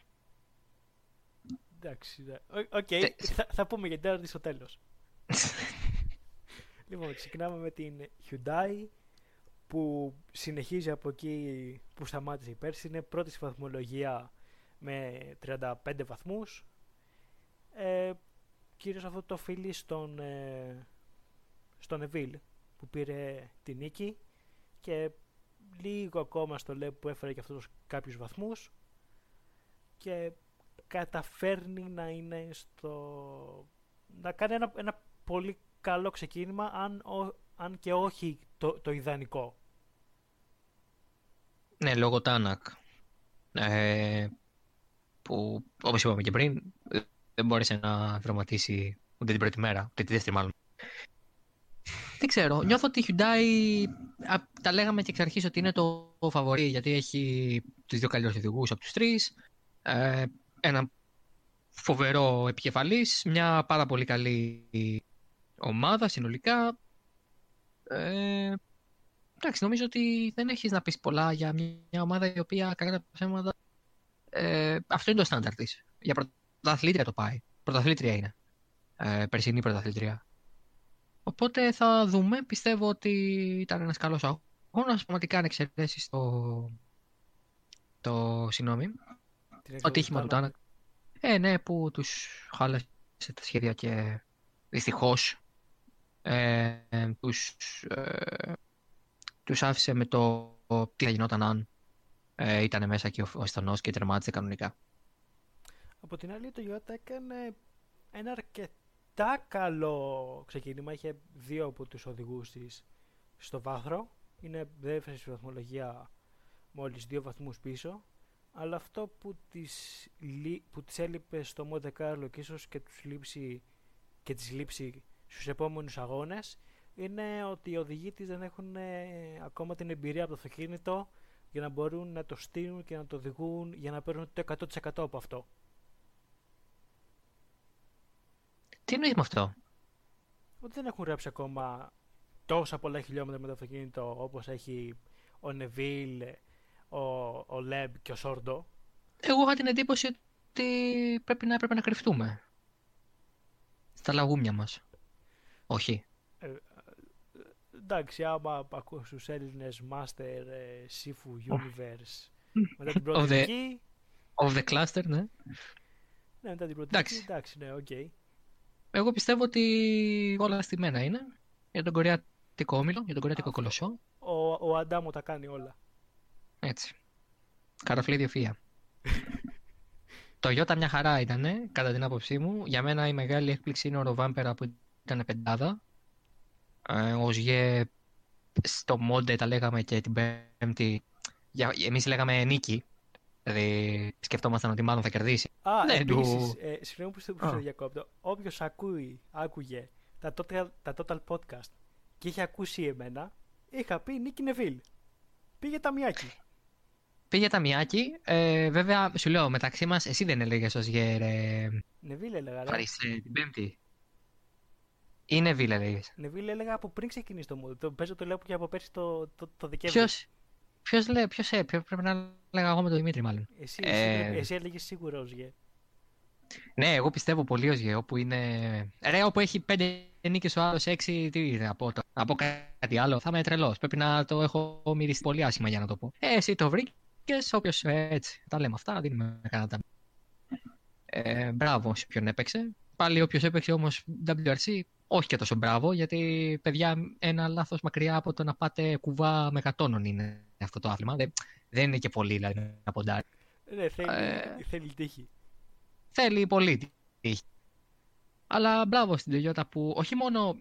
[SPEAKER 2] Εντάξει. Οκ, okay. θα, θα πούμε για την τέταρτη στο τέλος. Λοιπόν, ξεκινάμε με την Hyundai που συνεχίζει από εκεί που σταμάτησε η πέρσι. Είναι πρώτη στη βαθμολογία με τριάντα πέντε βαθμούς. Ε, κυρίως αυτό το οφείλει στον, ε, στον Neville που πήρε τη νίκη και λίγο ακόμα στο Λεπ που έφερε και αυτός κάποιους βαθμούς και καταφέρνει να είναι στο... να κάνει ένα, ένα πολύ καλό ξεκίνημα αν, ο, αν και όχι το, το ιδανικό.
[SPEAKER 3] Ναι, λόγω Τάνακ ε, που όπως είπαμε και πριν δεν μπόρεσε να δραματίσει ούτε την πρώτη μέρα, ούτε τη δεύτερη μάλλον. Δεν ξέρω, νιώθω ότι η Hyundai, α, τα λέγαμε και εξ αρχής ότι είναι το, το φαβορί γιατί έχει τους δύο καλύτερους οδηγούς από τους τρεις, ε, ένα φοβερό επικεφαλής, μια πάρα πολύ καλή ομάδα συνολικά. Ε, εντάξει, νομίζω ότι δεν έχεις να πεις πολλά για μια ομάδα η οποία κατά τα ψέματα ε, αυτό είναι το στάνταρ της. Για πρωταθλήτρια το πάει. Πρωταθλήτρια είναι. Ε, περσινή πρωταθλήτρια. Οπότε θα δούμε. Πιστεύω ότι ήταν ένας καλός αγώνας. Πραγματικά αν εξαιρέσεις το... το... συγγνώμη. Το τύχημα του Τάνακ. Ε, ναι, που τους χάλασε τα σχέδια και δυστυχώς ε, τους, ε, τους άφησε με το τι θα γινόταν αν ε, ήταν μέσα και ο, ο Εστονός και τερμάτισε κανονικά.
[SPEAKER 2] Από την άλλη, το Toyota έκανε ένα αρκετά καλό ξεκίνημα. Είχε δύο από τους οδηγούς της στο βάθρο. Είναι δεύτερη στη βαθμολογία, μόλις δύο βαθμούς πίσω. Αλλά αυτό που της, που της έλειπε στο Monte Carlo και ίσως και, τους λείψει, και της λείψει στους επόμενους αγώνες είναι ότι οι οδηγοί της δεν έχουν ακόμα την εμπειρία από το αυτοκίνητο για να μπορούν να το στείλουν και να το οδηγούν για να παίρνουν το εκατό τοις εκατό από αυτό.
[SPEAKER 3] Τι εννοείς με αυτό?
[SPEAKER 2] ότι δεν έχουν γράψει ακόμα τόσα πολλά χιλιόμετρα με το αυτοκίνητο όπως έχει ο Νεβίλ, ο, ο Λεμπ και ο Σόρντο.
[SPEAKER 3] Εγώ είχα την εντύπωση ότι πρέπει να έπρεπε να κρυφτούμε στα λαγούμια μας. Όχι.
[SPEAKER 2] Ε, ε, εντάξει, άμα ακούς τους Έλληνες Master, ε, Sifu, Universe, μετά την πρώτη δική...
[SPEAKER 3] Of the cluster, ναι.
[SPEAKER 2] Ναι, μετά την πρώτη δική, εντάξει, ναι, οκ. Okay.
[SPEAKER 3] Εγώ πιστεύω ότι όλα στημένα είναι για τον κορεατικό όμιλο, για τον κορεατικό κολοσσό.
[SPEAKER 2] Ο, ο Αντάμο τα κάνει όλα.
[SPEAKER 3] Έτσι. Καραφλή διοφία. Το Toyota μια χαρά ήταν, κατά την άποψή μου. Για μένα η μεγάλη έκπληξη είναι ο Ροβάμπερα που ήταν πεντάδα. Ε, ο Ζιέ στο Μόντε τα λέγαμε και την Πέμπτη. Εμείς λέγαμε νίκη. Δηλαδή σκεφτόμασταν ότι μάλλον θα κερδίσει.
[SPEAKER 2] Α,
[SPEAKER 3] ναι,
[SPEAKER 2] επίσης,
[SPEAKER 3] του...
[SPEAKER 2] ε, συγγνώμη που στο διακόπτω. Όποιος ακούει, άκουγε τα total, τα total podcast και είχε ακούσει εμένα, είχα πει Νίκη Νεβίλ. Πήγε ταμιάκι.
[SPEAKER 3] Πήγε ταμιάκι. Ε, βέβαια, σου λέω, μεταξύ μας, εσύ δεν έλεγες ως Γερ... Ε...
[SPEAKER 2] Νεβίλ έλεγα, ρε.
[SPEAKER 3] Φαρίσε την Πέμπτη. Ή Νεβίλ έλεγες.
[SPEAKER 2] Νεβίλ έλεγα από πριν ξεκινήσει το μόδι. Το παίζω το λέω και από πέρσι το, το, το Δεκέμβρη.
[SPEAKER 3] Ποιος, ποιος λέει, ποιος, ε, ποιος πρέπει να έλεγα εγώ με τον Δημήτρη μάλλον.
[SPEAKER 2] Εσύ,
[SPEAKER 3] ε...
[SPEAKER 2] εσύ, εσύ έλεγες σίγουρα ως Γερ.
[SPEAKER 3] Ναι, εγώ πιστεύω πολύ ως Γερ, όπου είναι... Ρε, όπου έχει πέντε νίκες ο άλλος έξι, τι είναι, από, το... από κάτι άλλο, θα είμαι τρελός. Πρέπει να το έχω μυρίσει πολύ άσχημα για να το πω. Ε, εσύ το βρήκες, όποιος ε, έτσι, τα λέμε αυτά, δίνουμε κανένα τα... Ε, μπράβο σε ποιον έπαιξε. Πάλι όποιος έπαιξε όμως ντάμπλιου αρ σι, όχι και τόσο μπράβο, γιατί παιδιά ένα λάθος μακριά από το να πάτε κουβά με εκατόνων είναι αυτό το άθλημα. Δεν, δεν είναι και πολύ δηλαδή να ποντάρει.
[SPEAKER 2] Ναι, θέλει,
[SPEAKER 3] ε,
[SPEAKER 2] θέλει τύχη.
[SPEAKER 3] Θέλει πολύ τύχη. Αλλά μπράβο στην Toyota που όχι μόνο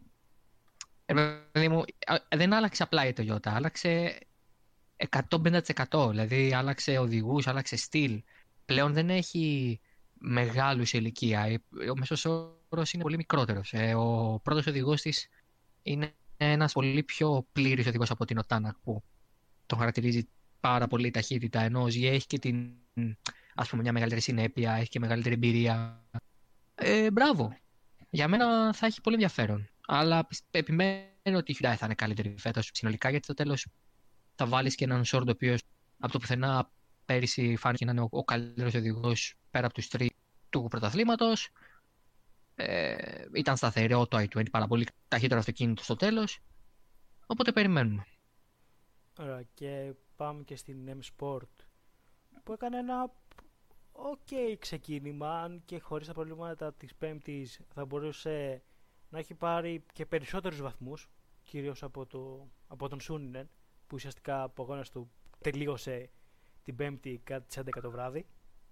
[SPEAKER 3] ε, μου, δεν άλλαξε απλά η Toyota, άλλαξε εκατόν πενήντα τοις εκατό. Δηλαδή άλλαξε οδηγούς, άλλαξε στυλ. Πλέον δεν έχει μεγάλους σε ηλικία. Ο μέσος όρος είναι πολύ μικρότερος. Ο πρώτος οδηγός της είναι ένας πολύ πιο πλήρης οδηγός από την Οτάνακ που τον χαρακτηρίζει πάρα πολύ ταχύτητα, ενώ ο Ζιέ έχει και την, ας πούμε, μια μεγαλύτερη συνέπεια, έχει και μεγαλύτερη εμπειρία. Ε, μπράβο. Για μένα θα έχει πολύ ενδιαφέρον. Αλλά επιμένω ότι η Hyundai θα είναι καλύτερη φέτος συνολικά, γιατί στο τέλος θα βάλεις και έναν Σόρντο, ο οποίος από το πουθενά πέρυσι φάνηκε να είναι ο, ο καλύτερος οδηγός πέρα από τους τρεις του πρωταθλήματος. Ε, ήταν σταθερό το άι είκοσι, πάρα πολύ ταχύτερο αυτοκίνητο στο τέλος. Οπότε περιμένουμε.
[SPEAKER 2] Ωραία, και πάμε και στην M Sport που έκανε ένα ok ξεκίνημα, αν και χωρίς τα προβλήματα της Πέμπτης θα μπορούσε να έχει πάρει και περισσότερους βαθμούς, κυρίως από, το, από τον Σούνινεν, που ουσιαστικά από αγώνας του τελείωσε την Πέμπτη κάτι τις έντεκα το βράδυ.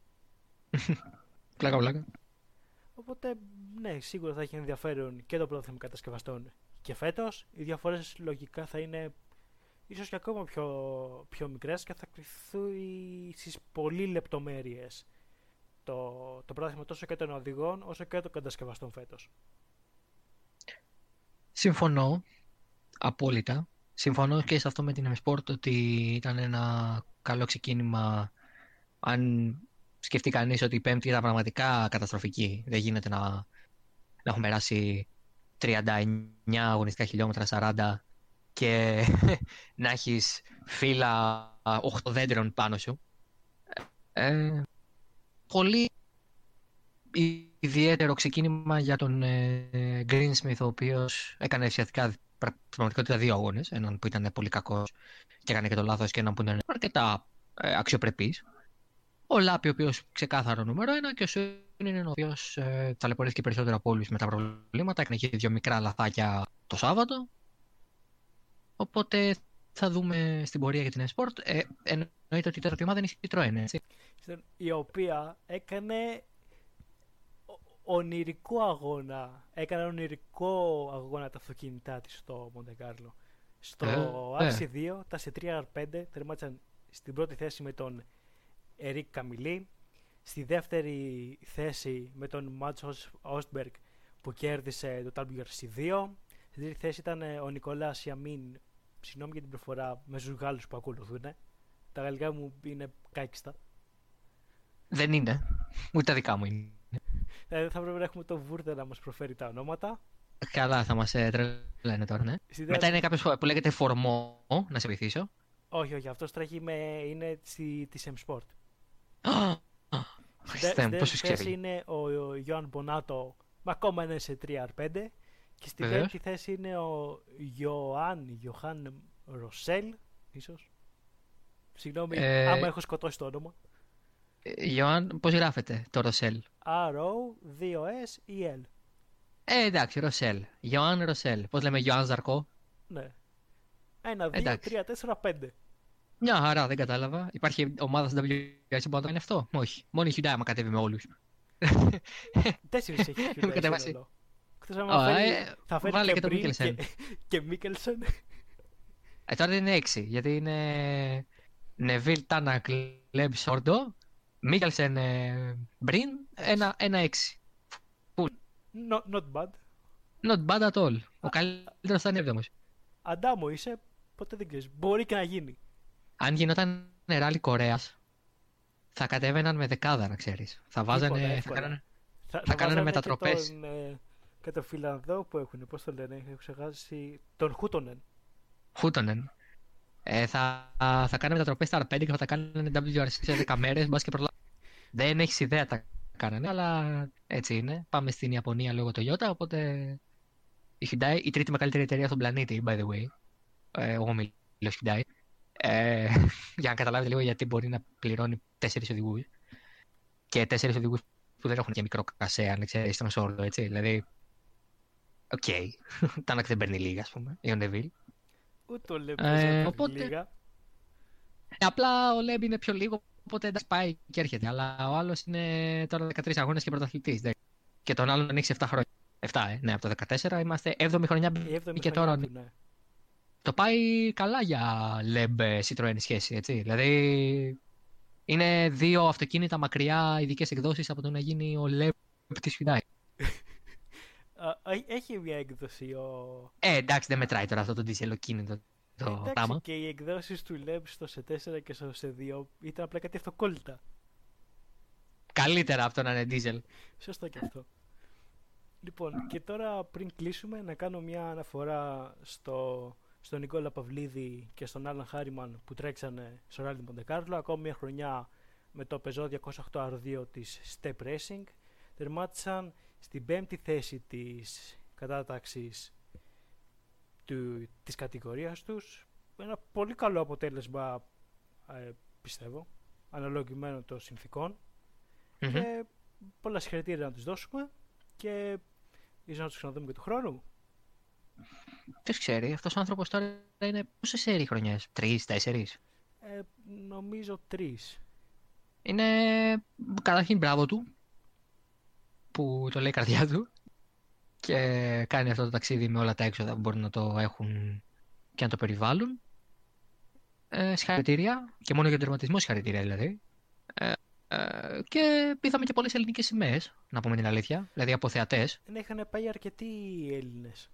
[SPEAKER 3] Πλάκα, πλάκα.
[SPEAKER 2] Οπότε, ναι, σίγουρα θα έχει ενδιαφέρον και το πρωτάθλημα κατασκευαστών και φέτος. Οι διαφορές λογικά θα είναι ίσως και ακόμα πιο, πιο μικρές και θα κρυφθούν στις πολύ λεπτομέρειες το, το πρωτάθλημα τόσο και των οδηγών όσο και των κατασκευαστών φέτος.
[SPEAKER 3] Συμφωνώ απόλυτα. Συμφωνώ και σε αυτό με την M Sport ότι ήταν ένα καλό ξεκίνημα. Αν σκεφτεί κανείς ότι η Πέμπτη ήταν πραγματικά καταστροφική, δεν γίνεται να, να έχουν περάσει τριάντα εννιά αγωνιστικά χιλιόμετρα, σαράντα και να έχεις φύλλα οκτώ δέντρων πάνω σου. Ε, πολύ ιδιαίτερο ξεκίνημα για τον ε, Greensmith, ο οποίος έκανε ουσιαστικά πραγματικότητα δύο αγώνες, έναν που ήταν πολύ κακός και έκανε και το λάθος και έναν που ήταν αρκετά ε, αξιοπρεπής. Ο Λάπη, ο οποίος ξεκάθαρο νούμερο ένα, και ο Σούνινεν, ο οποίος ε, ταλαιπωρήθηκε περισσότερο από όλους με τα προβλήματα, έκανε και δύο μικρά λαθάκια το Σάββατο. Οπότε θα δούμε στην πορεία για την M-Sport. Ε, εννοείται ότι η τέταρτη ομάδα είναι η Citroën, έτσι.
[SPEAKER 2] Η οποία έκανε ονειρικό αγώνα. Έκανε ονειρικό αγώνα τα αυτοκίνητά της στο Μοντεκάρλο. Στο
[SPEAKER 3] ε,
[SPEAKER 2] αρ σι δύο, ε. τα σι τρία αρ πέντε τερμάτισαν στην πρώτη θέση με τον Ερικ Καμιλί. Στη δεύτερη θέση με τον Μάτς Όστμπεργκ που κέρδισε το ντάμπλιου αρ σι δύο. Στην τρίτη θέση ήταν ο Νικολάς Ιαμίν. Συγγνώμη για την προφορά με στους Γάλλους που ακολουθούν. Τα γαλλικά μου είναι κάκιστα.
[SPEAKER 3] Δεν είναι. Ούτε τα δικά μου είναι.
[SPEAKER 2] Ε, θα πρέπει να έχουμε το Βούρτε να μας προφέρει τα ονόματα.
[SPEAKER 3] Καλά, θα μας τρελαίνε τώρα, ναι.
[SPEAKER 2] Στη
[SPEAKER 3] Μετά είναι κάποιος που λέγεται Φορμό, να σε βοηθήσω.
[SPEAKER 2] Όχι, όχι, αυτός τρέχει με... είναι στη... της M-Sport.
[SPEAKER 3] Χριστέ μου, πόσο
[SPEAKER 2] θέση
[SPEAKER 3] σκέφτει.
[SPEAKER 2] είναι ο Ιωάνν Μπονάτο, ακόμα είναι σε τρία αρ πέντε. Και στην
[SPEAKER 3] Βεβαίως.
[SPEAKER 2] πέμπτη θέση είναι ο Ιωάνν, Ιωάνν Ροσέλ, ίσως. Συγγνώμη,
[SPEAKER 3] Ε,
[SPEAKER 2] άμα έχω σκοτώσει το όνομα.
[SPEAKER 3] Ιωάνν, πώς γράφεται το Ροσέλ?
[SPEAKER 2] R-O-δύο-S-E-L.
[SPEAKER 3] Ε, εντάξει, Ροσέλ. Ιωάνν Ροσέλ. Πώς λέμε, Ιωάνν Ζαρκό.
[SPEAKER 2] Ναι. Ένα, δύο,
[SPEAKER 3] Εντάξει.
[SPEAKER 2] τρία, τέσσερα, πέντε.
[SPEAKER 3] Μια χαρά, δεν κατάλαβα. Υπάρχει ομάδα στο ντάμπλιου αρ σι που να το κάνει αυτό? Όχι. Μόνο η Hyundai άμα κατέβει με όλους.
[SPEAKER 2] Τέσσερις έχει
[SPEAKER 3] Μου
[SPEAKER 2] Hyundai
[SPEAKER 3] κατέβασε.
[SPEAKER 2] σύνολο. Εκτός άμα
[SPEAKER 3] Ω,
[SPEAKER 2] φέρει-
[SPEAKER 3] ε,
[SPEAKER 2] θα φέρει
[SPEAKER 3] βάλε
[SPEAKER 2] και
[SPEAKER 3] και τον
[SPEAKER 2] Μπριν
[SPEAKER 3] Μίκελσεν.
[SPEAKER 2] και, και Μίκελσεν.
[SPEAKER 3] Ε, τώρα είναι έξι, γιατί είναι Νεβίλ, Τάνακ, Λεμπ, Σόρντο, Μίκελσεν, ε, Μπριν, ένα, ένα έξι.
[SPEAKER 2] Not, not bad.
[SPEAKER 3] Not bad at all. Ο καλύτερος θα είναι έβδομος.
[SPEAKER 2] Αντάμο είσαι, ποτέ δεν ξέρεις. Μπορεί και να γίνει.
[SPEAKER 3] Αν γινόταν ράλι Κορέας, θα κατέβαιναν με δεκάδα, να ξέρεις. Θα βάζανε, θα
[SPEAKER 2] εύκολα.
[SPEAKER 3] κάνανε,
[SPEAKER 2] Θα,
[SPEAKER 3] θα κάνανε
[SPEAKER 2] βάζανε
[SPEAKER 3] μετατροπές.
[SPEAKER 2] Και τον, ε, και τον Φιλανδό που έχουν, πώς το λένε, έχω ξεχάσει. Τον Χούτονεν.
[SPEAKER 3] Χούτονεν. Ε, θα, θα κάνανε μετατροπές στα αρ πέντε και θα τα κάνανε ντάμπλιου αρ σι σε δέκα μέρες, μπας και προλάβει. Δεν έχεις ιδέα τα κάνανε, αλλά έτσι είναι. Πάμε στην Ιαπωνία λόγω το Toyota, οπότε η Hyundai, η τρίτη μεγαλύτερη εταιρεία στον πλανήτη, by the way. Ε, εγώ μιλώ Hyundai. Ε, για να καταλάβετε λίγο γιατί μπορεί να πληρώνει τέσσερις οδηγούς. Και τέσσερις οδηγούς που δεν έχουν και μικρό κασέ, αν ξέρεις τον Σόρδο, έτσι. Δηλαδή, οκ. Okay. Τάνακ δεν παίρνει λίγα, ας πούμε, ή ο Νεβίλ.
[SPEAKER 2] Ούτε ο Λεμπ
[SPEAKER 3] Ε,
[SPEAKER 2] δεν
[SPEAKER 3] οπότε-
[SPEAKER 2] λίγα.
[SPEAKER 3] Ε, απλά ο Λέμπ είναι πιο λίγο, οπότε εντάξει πάει και έρχεται. Αλλά ο άλλος είναι τώρα δεκατρείς αγώνες και πρωταθλητής. δε- Και τον άλλον ανοίξει επτά χρόνια. επτά, ε. Ναι, από το δεκατέσσερα είμαστε έβδομη χρονιά
[SPEAKER 2] Η έβδομη
[SPEAKER 3] και
[SPEAKER 2] χρονιά
[SPEAKER 3] τώρα.
[SPEAKER 2] του, ναι.
[SPEAKER 3] Το πάει καλά για Λέμπ Citroën σχέση, έτσι. Δηλαδή είναι δύο αυτοκίνητα μακριά ειδικές εκδόσεις από το να γίνει ο Λέμπ της Hyundai.
[SPEAKER 2] Α, έ- έχει μια έκδοση ο...
[SPEAKER 3] Ε, εντάξει, δεν μετράει τώρα αυτό το dieselοκίνητο το
[SPEAKER 2] Εντάξει,
[SPEAKER 3] πράγμα.
[SPEAKER 2] και οι εκδόσεις του Λεμπ στο σι τέσσερα και στο σι δύο ήταν απλά κάτι αυτοκόλλητα.
[SPEAKER 3] Καλύτερα αυτό να είναι diesel.
[SPEAKER 2] Σωστό και αυτό. Λοιπόν, και τώρα πριν κλείσουμε να κάνω μια αναφορά στο, στον Νικόλα Παυλίδη και στον Άλαν Χάριμαν που τρέξανε στο Rally Monte Carlo. Ακόμη μια χρονιά με το Peugeot διακόσια οκτώ αρ δύο της Step Racing. Τερμάτισαν στην πέμπτη θέση της κατάταξης του, της κατηγορίας τους. Ένα πολύ καλό αποτέλεσμα, ε, πιστεύω, αναλογημένο των συνθήκων.
[SPEAKER 3] Μμμ.
[SPEAKER 2] Και πολλά συγχαρητήρια να τους δώσουμε και ίσως να τους ξαναδούμε και του χρόνου.
[SPEAKER 3] Ποιος ξέρει, αυτός ο άνθρωπος τώρα είναι πόσες σέρι χρονιές, τρεις, τέσσερις.
[SPEAKER 2] Ε, νομίζω τρεις.
[SPEAKER 3] Είναι καταρχήν μπράβο του που το λέει η καρδιά του και κάνει αυτό το ταξίδι με όλα τα έξοδα που μπορεί να το έχουν και να το περιβάλλουν. Ε, συγχαρητήρια και μόνο για τον τερματισμό συγχαρητήρια δηλαδή. Ε, ε, και πήδαμε και πολλές ελληνικές σημαίες, να πούμε την αλήθεια, δηλαδή από θεατές.
[SPEAKER 2] Δεν είχαν πάει αρκετοί Έλληνες.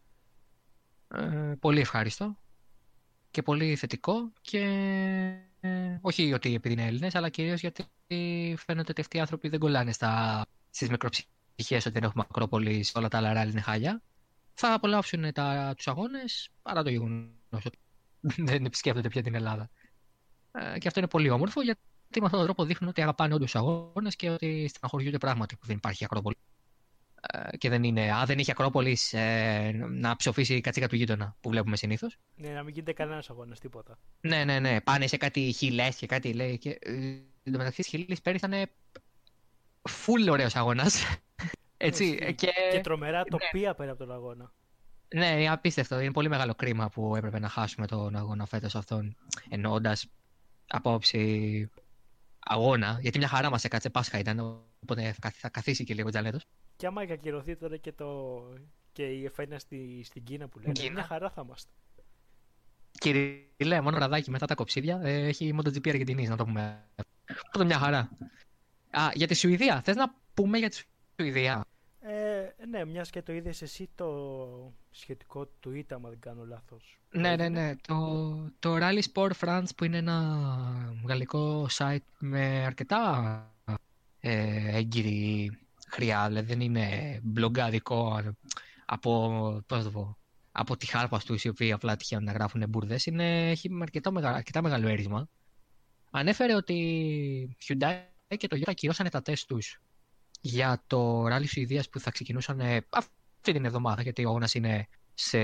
[SPEAKER 3] Ε, πολύ ευχάριστο και πολύ θετικό και ε, όχι ότι επειδή είναι Έλληνες, αλλά κυρίως γιατί φαίνεται ότι αυτοί οι άνθρωποι δεν κολλάνε στα, στις μικροψυχίες ότι δεν έχουμε Ακρόπολη, όλα τα άλλα ράλι είναι χάλια. Θα απολαύσουν τα, τους αγώνες παρά το γεγονός ότι δεν επισκέπτονται πια την Ελλάδα. Ε, και αυτό είναι πολύ όμορφο γιατί με αυτόν τον τρόπο δείχνουν ότι αγαπάνε όντως τους αγώνες και ότι στεναχωριούνται πράγματι που δεν υπάρχει Ακρόπολη. Ε, και δεν είναι, α, δεν έχει Ακρόπολης ε, να ψοφήσει η κατσίκα του γείτονα που βλέπουμε συνήθως.
[SPEAKER 2] Ναι, να μην γίνεται κανένας αγώνας, τίποτα.
[SPEAKER 3] Ναι, ναι, ναι. Πάνε σε κάτι χιλές και κάτι λέει. Και ε, εν τω μεταξύ της χιλής πέρυσι ήταν full ωραίος αγώνας. Έτσι.
[SPEAKER 2] Ισχύει.
[SPEAKER 3] Και,
[SPEAKER 2] Και τρομερά τοπία πέρα από τον αγώνα.
[SPEAKER 3] ναι, απίστευτο. Είναι πολύ μεγάλο κρίμα που έπρεπε να χάσουμε τον αγώνα φέτος αυτόν. Εννοώντας απόψη αγώνα. Γιατί μια χαρά μας έκατσε Πάσχα ήταν. Οπότε θα καθ- θα καθίσει και λίγο Τζανέτος.
[SPEAKER 2] Και άμα κακυρωθεί τώρα και, το... και η εφ ένα στη... στην Κίνα που λένε,
[SPEAKER 3] Κίνα.
[SPEAKER 2] μια χαρά θα είμαστε.
[SPEAKER 3] Κύριε, μόνο ραδάκι μετά τα κοψίδια. Ε, έχει MotoGP Αργεντινής, να το πούμε. Οπότε μια χαρά. Α, για τη Σουηδία. Θες να πούμε για τη Σουηδία?
[SPEAKER 2] Ε, ναι, μιας και το είδες εσύ το σχετικό tweet, άμα δεν κάνω λάθος.
[SPEAKER 3] Ναι, ναι, ναι. Το, το Rally Sport France που είναι ένα γαλλικό site με αρκετά ε, έγκυρη χρειά, δηλαδή δεν είναι μπλογκάδικο από, πώς το πω, από τη χάρπα τους, οι οποίοι απλά τυχαίνουν να γράφουν μπουρδες, είναι, έχει αρκετά, μεγα, αρκετά μεγάλο έρισμα. Ανέφερε ότι η Hyundai και το Toyota ακυρώσανε τα τεστ τους για το ράλι Σουηδίας που θα ξεκινούσαν αυτή την εβδομάδα, γιατί ο αγώνας είναι σε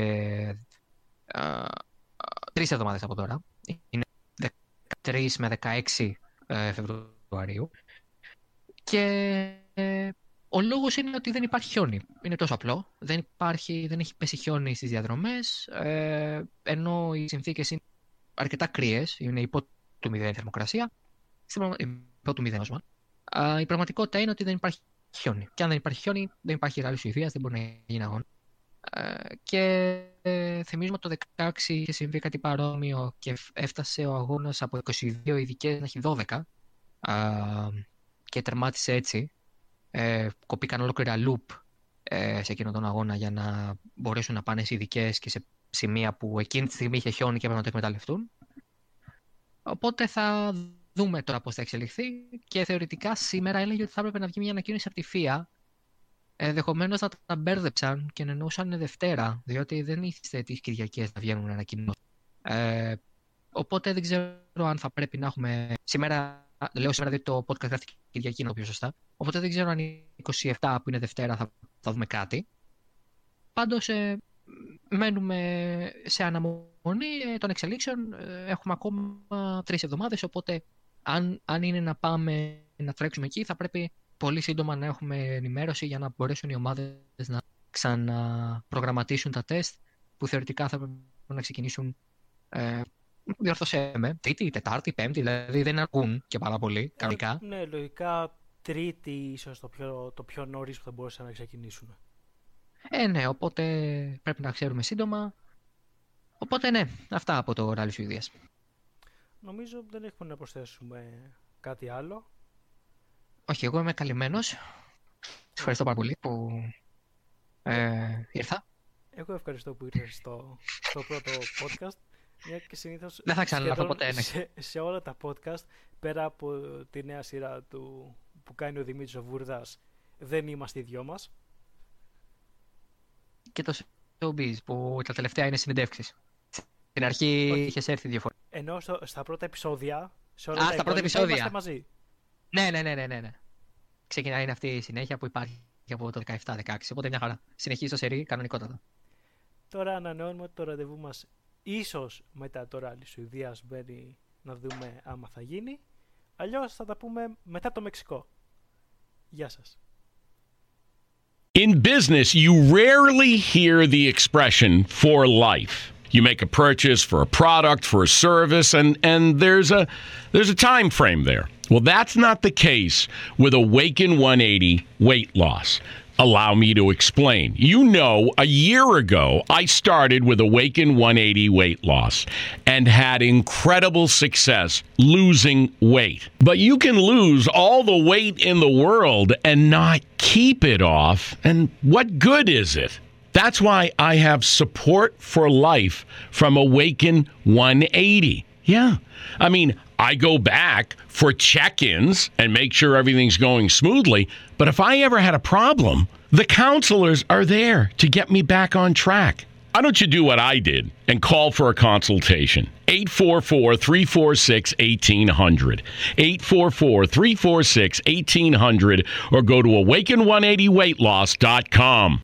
[SPEAKER 3] α, τρεις εβδομάδες από τώρα. Είναι δεκατρείς με δεκαέξι Φεβρουαρίου. Και ε, ο λόγος είναι ότι δεν υπάρχει χιόνι. Είναι τόσο απλό. Δεν, υπάρχει, δεν έχει πέσει χιόνι στις διαδρομές, ε, ενώ οι συνθήκες είναι αρκετά κρύες, είναι υπό του μηδέν θερμοκρασία. Υπό του μηδέν, όσο. Η πραγματικότητα είναι ότι δεν υπάρχει χιόνι. Και αν δεν υπάρχει χιόνι, δεν υπάρχει ράλι Σουηδίας, δεν μπορεί να γίνει αγώνα. Ε, και ε, θυμίζουμε ότι το δεκαέξι είχε συμβεί κάτι παρόμοιο και έφτασε ο αγώνας από είκοσι δύο ειδικές να έχει δώδεκα. Ε, και τερμάτισε έτσι. Ε, κοπήκαν ολόκληρα loop ε, σε εκείνον τον αγώνα για να μπορέσουν να πάνε σε ειδικές και σε σημεία που εκείνη τη στιγμή είχε χιόνι και έπρεπε να το εκμεταλλευτούν. Οπότε θα δούμε τώρα πώς θα εξελιχθεί και θεωρητικά σήμερα έλεγε ότι θα έπρεπε να βγει μια ανακοίνωση από τη φία. Ενδεχομένως να τα μπέρδεψαν και να εννοούσαν Δευτέρα, διότι δεν ήθιστε τις Κυριακές να βγαίνουν ανακοινώσεις. Ε, οπότε δεν ξέρω αν θα πρέπει να έχουμε σήμερα. Λέω σήμερα διότι το podcast γράφτηκε Κυριακή, είναι πιο σωστά. Οπότε δεν ξέρω αν η είκοσι επτά που είναι Δευτέρα θα, θα δούμε κάτι. Πάντως ε, μένουμε σε αναμονή ε, των εξελίξεων. Ε, έχουμε ακόμα τρεις εβδομάδες. Οπότε αν, αν είναι να πάμε να τρέξουμε εκεί, θα πρέπει πολύ σύντομα να έχουμε ενημέρωση για να μπορέσουν οι ομάδες να ξαναπρογραμματίσουν τα τεστ που θεωρητικά θα πρέπει να ξεκινήσουν. Ε, Διορθώσέ με, Τρίτη, Τετάρτη, Πέμπτη, δηλαδή δεν αρκούν και πάρα πολύ κανονικά.
[SPEAKER 2] Ε, ναι, λογικά Τρίτη ίσως το πιο, το πιο νωρίς που θα μπορούσαν να ξεκινήσουν.
[SPEAKER 3] Ε, ναι, οπότε πρέπει να ξέρουμε σύντομα. Οπότε ναι, αυτά από το ράλι Σουηδίας.
[SPEAKER 2] Νομίζω δεν έχουμε να προσθέσουμε κάτι άλλο.
[SPEAKER 3] Όχι, εγώ είμαι καλυμμένος. Σας ευχαριστώ πάρα πολύ που ε, ήρθα.
[SPEAKER 2] Εγώ ευχαριστώ που ήρθες στο, στο πρώτο podcast. Μια και συνήθως
[SPEAKER 3] δεν θα ξαναλάθω ποτέ, ναι.
[SPEAKER 2] σε, σε όλα τα podcast, πέρα από τη νέα σειρά του, που κάνει ο Δημήτρης ο Βούρδας, δεν είμαστε οι δυο μας.
[SPEAKER 3] Και το showbiz που τα τελευταία είναι συνεντεύξεις. Στην αρχή
[SPEAKER 2] Όχι.
[SPEAKER 3] Είχες έρθει δύο φορές.
[SPEAKER 2] Ενώ στο, στα πρώτα επεισόδια, σε όλα
[SPEAKER 3] Α,
[SPEAKER 2] τα
[SPEAKER 3] στα πρώτα
[SPEAKER 2] επεισόδια είμαστε μαζί.
[SPEAKER 3] Ναι, ναι, ναι, ναι, ναι, ναι. Ξεκινάει είναι αυτή η συνέχεια που υπάρχει από το δεκαεπτά δεκαέξι, οπότε μια χαρά. Συνεχίζει το σερί κανονικότατα.
[SPEAKER 2] Τώρα ανανεώνουμε το ραντεβού μας. Ίσως μετά το ράλι Σουηδίας μπαίνει να δούμε άμα θα γίνει. Αλλιώς θα τα πούμε μετά το Μεξικό. Γεια σας.
[SPEAKER 1] In business, you rarely hear the expression for life. You make a purchase for a product, for a service, and, and there's a there's a time frame there. Well, that's not the case with Awaken one eighty weight loss. Allow me to explain. You know, a year ago, I started with Awaken one eighty weight loss and had incredible success losing weight. But you can lose all the weight in the world and not keep it off. And what good is it? That's why I have support for life from Awaken one eighty. Yeah. I mean, I go back for check-ins and make sure everything's going smoothly. But if I ever had a problem, the counselors are there to get me back on track. Why don't you do what I did and call for a consultation? eight four four, three four six, one eight zero zero. eight four four, three four six, one eight zero zero or go to awaken one eighty weight loss dot com.